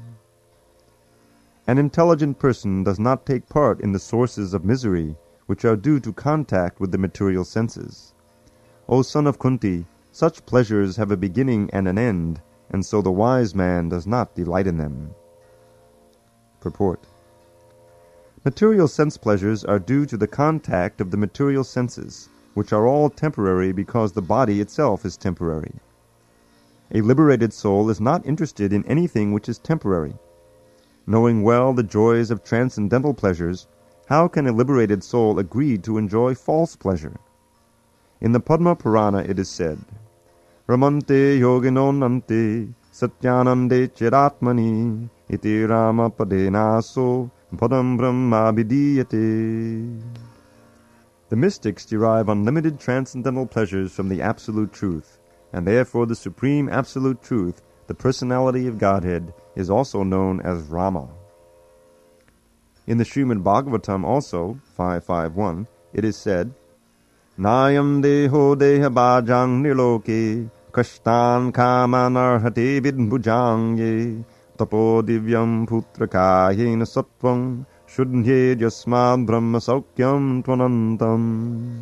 An intelligent person does not take part in the sources of misery which are due to contact with the material senses. O son of Kunti, such pleasures have a beginning and an end, and so the wise man does not delight in them. Purport. Material sense pleasures are due to the contact of the material senses, which are all temporary because the body itself is temporary. A liberated soul is not interested in anything which is temporary. Knowing well the joys of transcendental pleasures, how can a liberated soul agree to enjoy false pleasure? In the Padma Purana it is said, Ramante yogino nante satyanande chiratmani iti rama padenaso padam brahma vidiyate. The mystics derive unlimited transcendental pleasures from the Absolute Truth, and therefore the Supreme Absolute Truth, the Personality of Godhead, is also known as Rama. In the Srimad Bhagavatam also, 5.5.1, it is said, Nayam deho deha bhajang niloke kashtan kamanarhate vidbhujangye tapo divyam putrakayena sattvam shuddhye yasmad brahma saukyam tvanantam.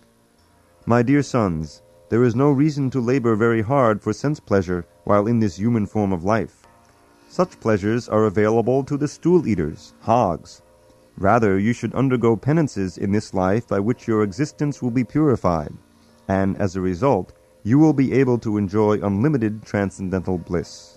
My dear sons, there is no reason to labor very hard for sense pleasure while in this human form of life. Such pleasures are available to the stool-eaters, hogs. Rather, you should undergo penances in this life by which your existence will be purified, and as a result, you will be able to enjoy unlimited transcendental bliss.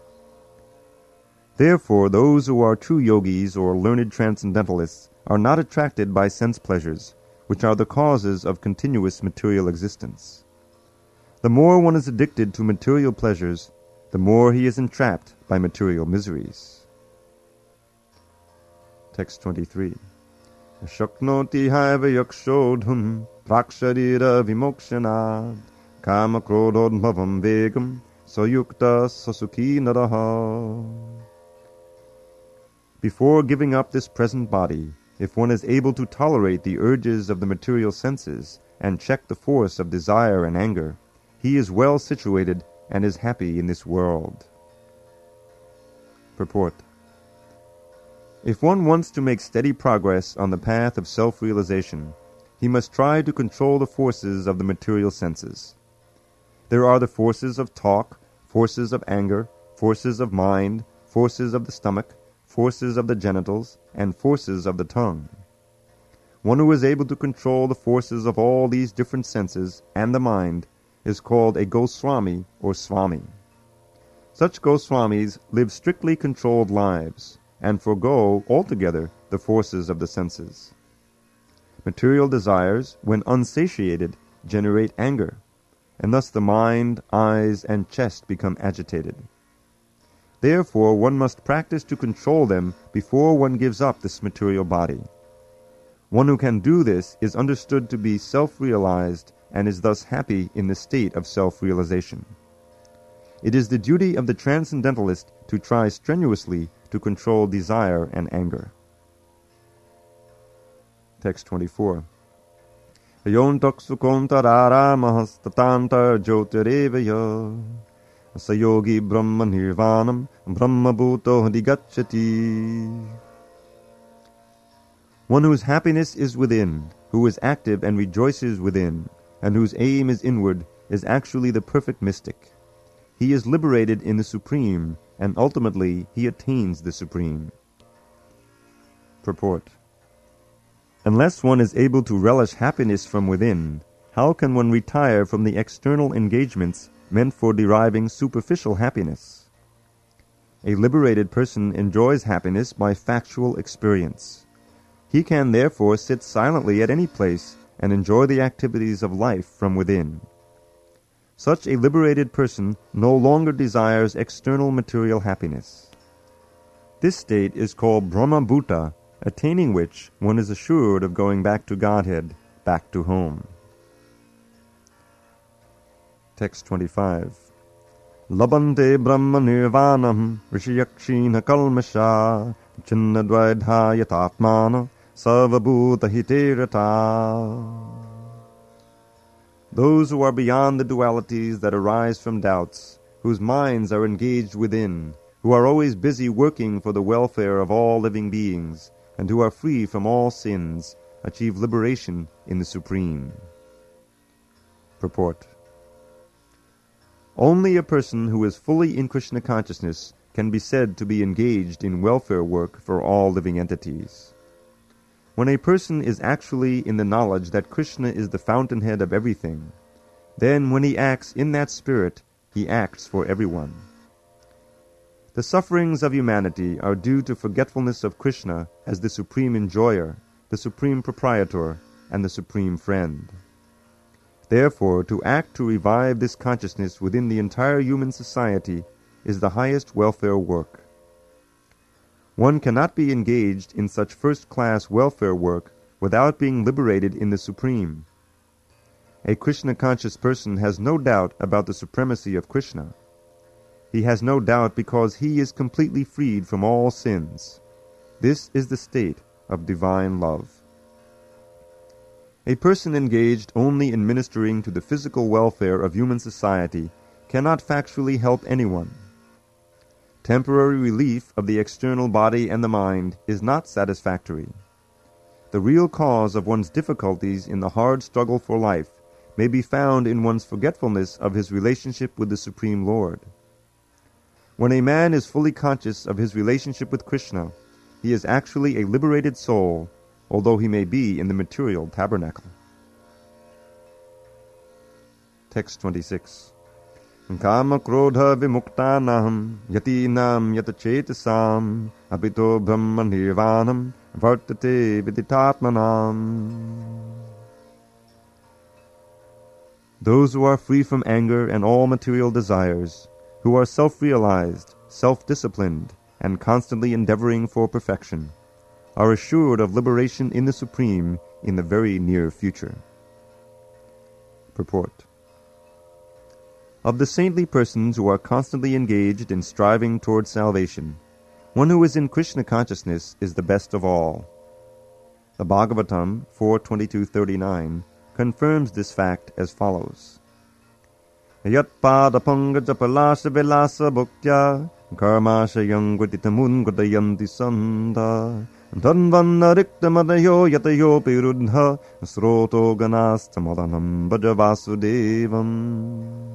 Therefore, those who are true yogis or learned transcendentalists are not attracted by sense pleasures, which are the causes of continuous material existence. The more one is addicted to material pleasures, the more he is entrapped by material miseries. Text 23. Shaknoti haiva yakshodhum praksharira vimokshanaad kama krodhodbhavam vegam sayukta sasukhi naraha. Before giving up this present body, if one is able to tolerate the urges of the material senses and check the force of desire and anger, he is well situated and is happy in this world. Purport. If one wants to make steady progress on the path of self-realization, he must try to control the forces of the material senses. There are the forces of talk, forces of anger, forces of mind, forces of the stomach, forces of the genitals, and forces of the tongue. One who is able to control the forces of all these different senses and the mind is called a Goswami or Swami. Such Goswamis live strictly controlled lives and forego altogether the forces of the senses. Material desires, when unsatiated, generate anger, and thus the mind, eyes, and chest become agitated. Therefore, one must practice to control them before one gives up this material body. One who can do this is understood to be self-realized and is thus happy in the state of self-realization. It is the duty of the transcendentalist to try strenuously to control desire and anger. Text 24. Yontak sukontarara mahastatantar jyotirevaya sayogi brahma nirvanam brahma bhuto digacchati. One whose happiness is within, who is active and rejoices within, and whose aim is inward, is actually the perfect mystic. He is liberated in the Supreme, and ultimately he attains the Supreme. Purport. Unless one is able to relish happiness from within, how can one retire from the external engagements meant for deriving superficial happiness? A liberated person enjoys happiness by factual experience. He can therefore sit silently at any place and enjoy the activities of life from within. Such a liberated person no longer desires external material happiness. This state is called Brahma Bhuta, attaining which one is assured of going back to Godhead, back to home. Text 25. Labante Brahma Nirvanam Rishiyakshina Kalmasha Chinnadvaidha Yatatmana Sarvabhuta Hiterata. Those who are beyond the dualities that arise from doubts, whose minds are engaged within, who are always busy working for the welfare of all living beings, and who are free from all sins, achieve liberation in the Supreme. Purport. Only a person who is fully in Krishna consciousness can be said to be engaged in welfare work for all living entities. When a person is actually in the knowledge that Krishna is the fountainhead of everything, then when he acts in that spirit, he acts for everyone. The sufferings of humanity are due to forgetfulness of Krishna as the supreme enjoyer, the supreme proprietor, and the supreme friend. Therefore, to act to revive this consciousness within the entire human society is the highest welfare work. One cannot be engaged in such first-class welfare work without being liberated in the Supreme. A Krishna-conscious person has no doubt about the supremacy of Krishna. He has no doubt because he is completely freed from all sins. This is the state of divine love. A person engaged only in ministering to the physical welfare of human society cannot factually help anyone. Temporary relief of the external body and the mind is not satisfactory. The real cause of one's difficulties in the hard struggle for life may be found in one's forgetfulness of his relationship with the Supreme Lord. When a man is fully conscious of his relationship with Krishna, he is actually a liberated soul, although he may be in the material tabernacle. Text 26. Kama krodha vimuktanam yatinam yatachetasam abhito brahma nirvanam vartate viditatmanam. Those who are free from anger and all material desires, who are self-realized, self-disciplined, and constantly endeavoring for perfection, are assured of liberation in the Supreme in the very near future. Purport. Of the saintly persons who are constantly engaged in striving toward salvation, one who is in Krishna consciousness is the best of all. The Bhagavatam 4.22-39 confirms this fact as follows. Yat padapanga japalasa velasa bhuktya karmashayam guditamun gudayanti sanda tanvanna riktamadayo yatayo piruddha sroto ganastamadanam bhajavasudevam.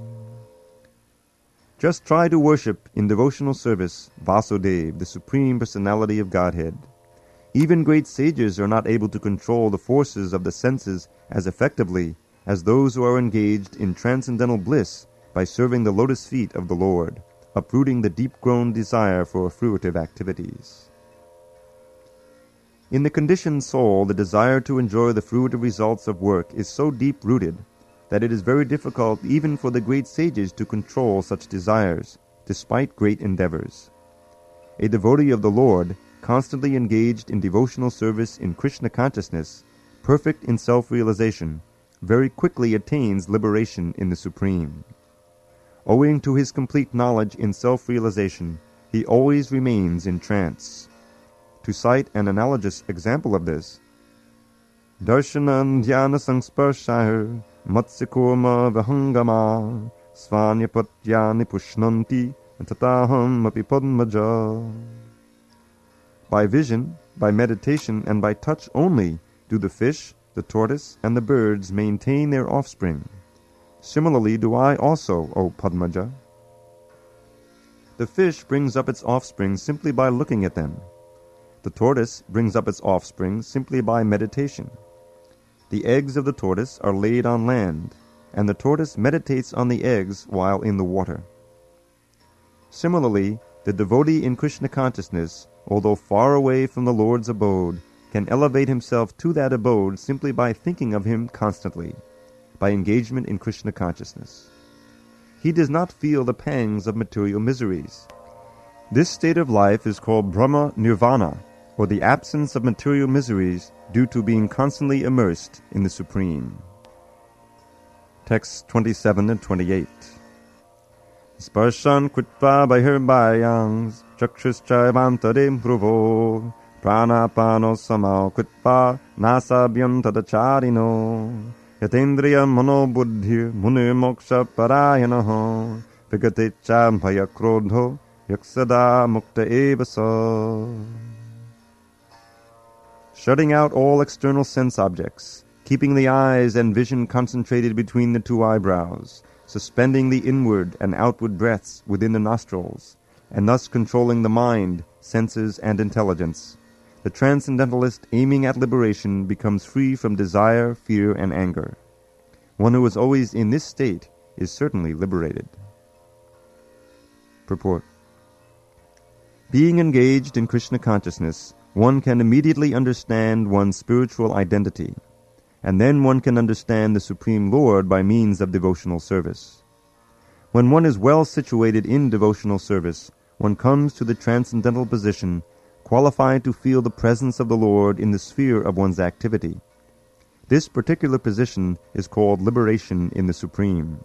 Just try to worship in devotional service Vasudeva, the Supreme Personality of Godhead. Even great sages are not able to control the forces of the senses as effectively as those who are engaged in transcendental bliss by serving the lotus feet of the Lord, uprooting the deep-grown desire for fruitive activities. In the conditioned soul, the desire to enjoy the fruitive results of work is so deep-rooted that it is very difficult even for the great sages to control such desires, despite great endeavors. A devotee of the Lord, constantly engaged in devotional service in Krishna consciousness, perfect in self-realization, very quickly attains liberation in the Supreme. Owing to his complete knowledge in self-realization, he always remains in trance. To cite an analogous example of this, Darshanan dhyana sangsparshahar matsikurma vahangama svanyapatyani pushnanti tataham api padmaja. By vision, by meditation, and by touch only do the fish, the tortoise, and the birds maintain their offspring. Similarly do I also, O Padmaja. The fish brings up its offspring simply by looking at them. The tortoise brings up its offspring simply by meditation. The eggs of the tortoise are laid on land, and the tortoise meditates on the eggs while in the water. Similarly, the devotee in Krishna consciousness, although far away from the Lord's abode, can elevate himself to that abode simply by thinking of him constantly, by engagement in Krishna consciousness. He does not feel the pangs of material miseries. This state of life is called Brahma Nirvana, or the absence of material miseries due to being constantly immersed in the Supreme. Texts 27 and 28. Sparshan kritva bahirbayans chakshishchayvantare dhruvo pranapano samao kritva nasabhyam tadacharino yatendriya manobuddhir munir moksha parayanaho vigatecha bhaya krodho yaksada mukta evasa. Shutting out all external sense objects, keeping the eyes and vision concentrated between the two eyebrows, suspending the inward and outward breaths within the nostrils, and thus controlling the mind, senses, and intelligence, the transcendentalist aiming at liberation becomes free from desire, fear, and anger. One who is always in this state is certainly liberated. Purport. Being engaged in Krishna consciousness, one can immediately understand one's spiritual identity, and then one can understand the Supreme Lord by means of devotional service. When one is well situated in devotional service, one comes to the transcendental position, qualified to feel the presence of the Lord in the sphere of one's activity. This particular position is called liberation in the Supreme.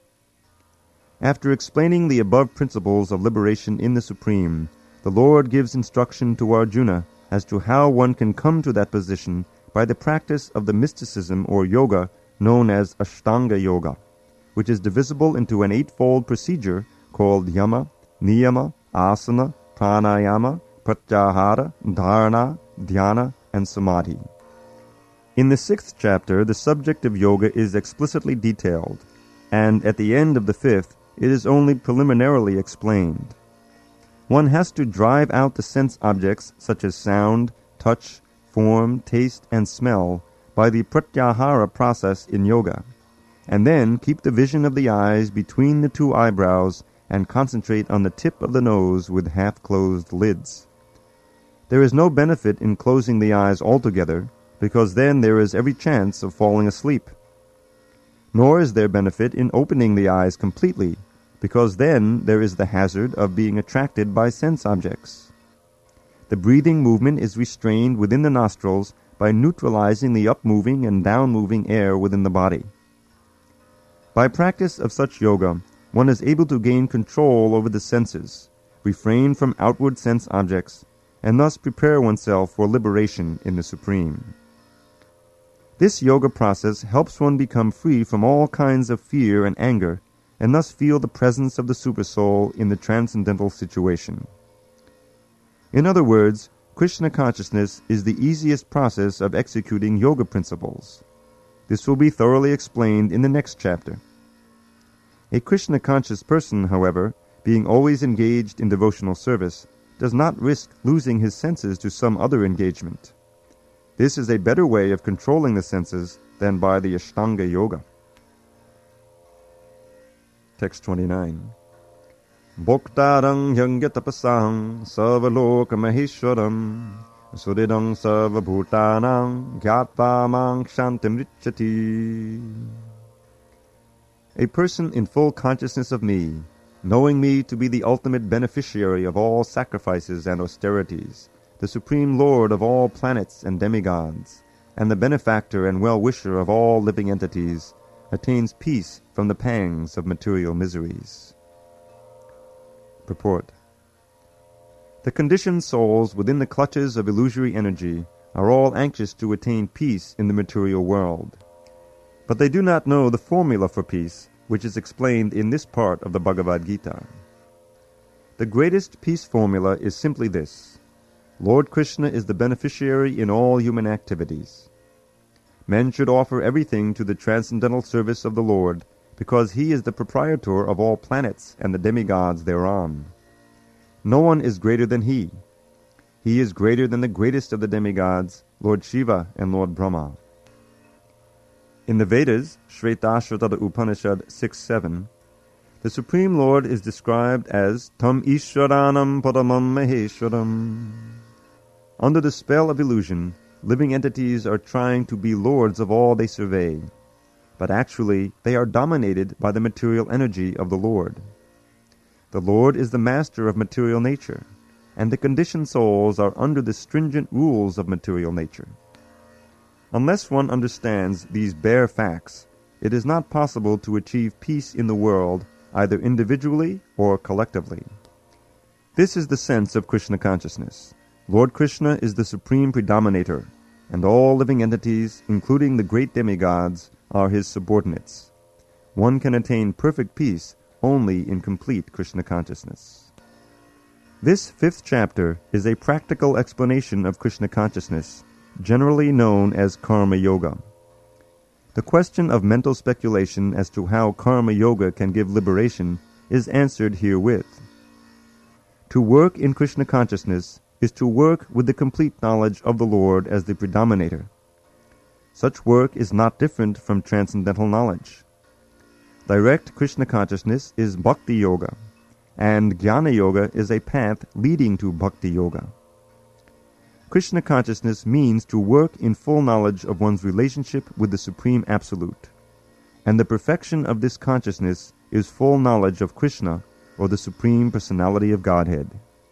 After explaining the above principles of liberation in the Supreme, the Lord gives instruction to Arjuna as to how one can come to that position by the practice of the mysticism or yoga known as Ashtanga Yoga, which is divisible into an eightfold procedure called Yama, Niyama, Asana, Pranayama, Pratyahara, Dharana, Dhyana, and Samadhi. In the 6th chapter, the subject of yoga is explicitly detailed, and at the end of the 5th, it is only preliminarily explained. One has to drive out the sense objects such as sound, touch, form, taste, and smell by the pratyahara process in yoga, and then keep the vision of the eyes between the two eyebrows and concentrate on the tip of the nose with half-closed lids. There is no benefit in closing the eyes altogether, because then there is every chance of falling asleep. Nor is there benefit in opening the eyes completely, because then there is the hazard of being attracted by sense objects. The breathing movement is restrained within the nostrils by neutralizing the up-moving and down-moving air within the body. By practice of such yoga, one is able to gain control over the senses, refrain from outward sense objects, and thus prepare oneself for liberation in the Supreme. This yoga process helps one become free from all kinds of fear and anger, and thus feel the presence of the Supersoul in the transcendental situation. In other words, Krishna consciousness is the easiest process of executing yoga principles. This will be thoroughly explained in the next chapter. A Krishna-conscious person, however, being always engaged in devotional service, does not risk losing his senses to some other engagement. This is a better way of controlling the senses than by the Ashtanga Yoga. Text 29. Bhoktarang yangyatapasahang sarvaloka maheshwaram suridang sarvabhutanang gyatva mang shantim richati. A person in full consciousness of me, knowing me to be the ultimate beneficiary of all sacrifices and austerities, the Supreme Lord of all planets and demigods, and the benefactor and well-wisher of all living entities, attains peace from the pangs of material miseries. Purport. The conditioned souls within the clutches of illusory energy are all anxious to attain peace in the material world. But they do not know the formula for peace, which is explained in this part of the Bhagavad Gita. The greatest peace formula is simply this: Lord Krishna is the beneficiary in all human activities. Men should offer everything to the transcendental service of the Lord, because he is the proprietor of all planets and the demigods thereon. No one is greater than he. He is greater than the greatest of the demigods, Lord Shiva and Lord Brahma. In the Vedas, Shvetashvatara Upanishad 6.7, the Supreme Lord is described as Tam Ishwaranam Paramam Maheshwaram. Under the spell of illusion, living entities are trying to be lords of all they survey, but actually they are dominated by the material energy of the Lord. The Lord is the master of material nature, and the conditioned souls are under the stringent rules of material nature. Unless one understands these bare facts, it is not possible to achieve peace in the world, either individually or collectively. This is the sense of Krishna consciousness. Lord Krishna is the supreme predominator, and all living entities, including the great demigods, are his subordinates. One can attain perfect peace only in complete Krishna consciousness. This 5th chapter is a practical explanation of Krishna consciousness, generally known as Karma Yoga. The question of mental speculation as to how Karma Yoga can give liberation is answered herewith. To work in Krishna consciousness is to work with the complete knowledge of the Lord as the predominator. Such work is not different from transcendental knowledge. Direct Krishna consciousness is Bhakti Yoga, and Jnana Yoga is a path leading to Bhakti Yoga. Krishna consciousness means to work in full knowledge of one's relationship with the Supreme Absolute, and the perfection of this consciousness is full knowledge of Krishna, or the Supreme Personality of Godhead.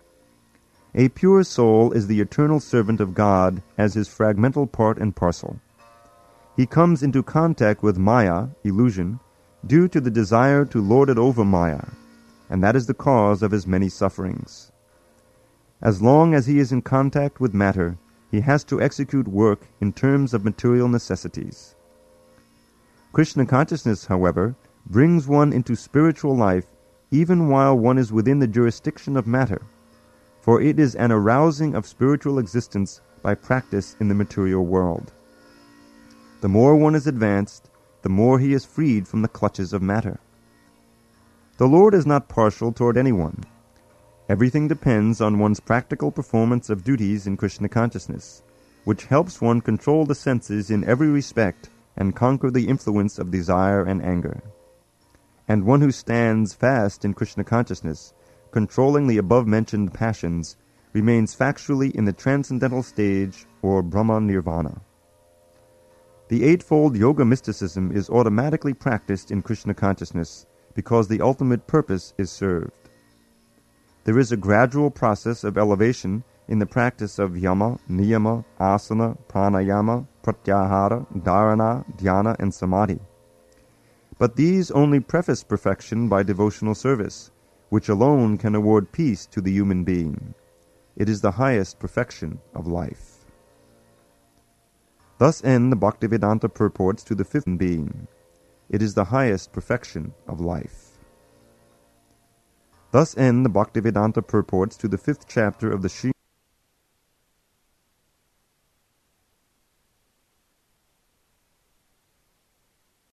A pure soul is the eternal servant of God as his fragmental part and parcel. He comes into contact with Maya, illusion, due to the desire to lord it over Maya, and that is the cause of his many sufferings. As long as he is in contact with matter, he has to execute work in terms of material necessities. Krishna consciousness, however, brings one into spiritual life even while one is within the jurisdiction of matter, for it is an arousing of spiritual existence by practice in the material world. The more one is advanced, the more he is freed from the clutches of matter. The Lord is not partial toward anyone. Everything depends on one's practical performance of duties in Krishna consciousness, which helps one control the senses in every respect and conquer the influence of desire and anger. And one who stands fast in Krishna consciousness, controlling the above-mentioned passions, remains factually in the transcendental stage or Brahma Nirvana. The eightfold yoga mysticism is automatically practiced in Krishna consciousness because the ultimate purpose is served. There is a gradual process of elevation in the practice of yama, niyama, asana, pranayama, pratyahara, dharana, dhyana, and samadhi. But these only preface perfection by devotional service, which alone can award peace to the human being. It is the highest perfection of life. Thus end the Bhaktivedanta purports to the fifth being. It is the highest perfection of life. Thus end the Bhaktivedanta purports to the fifth chapter of the Srimad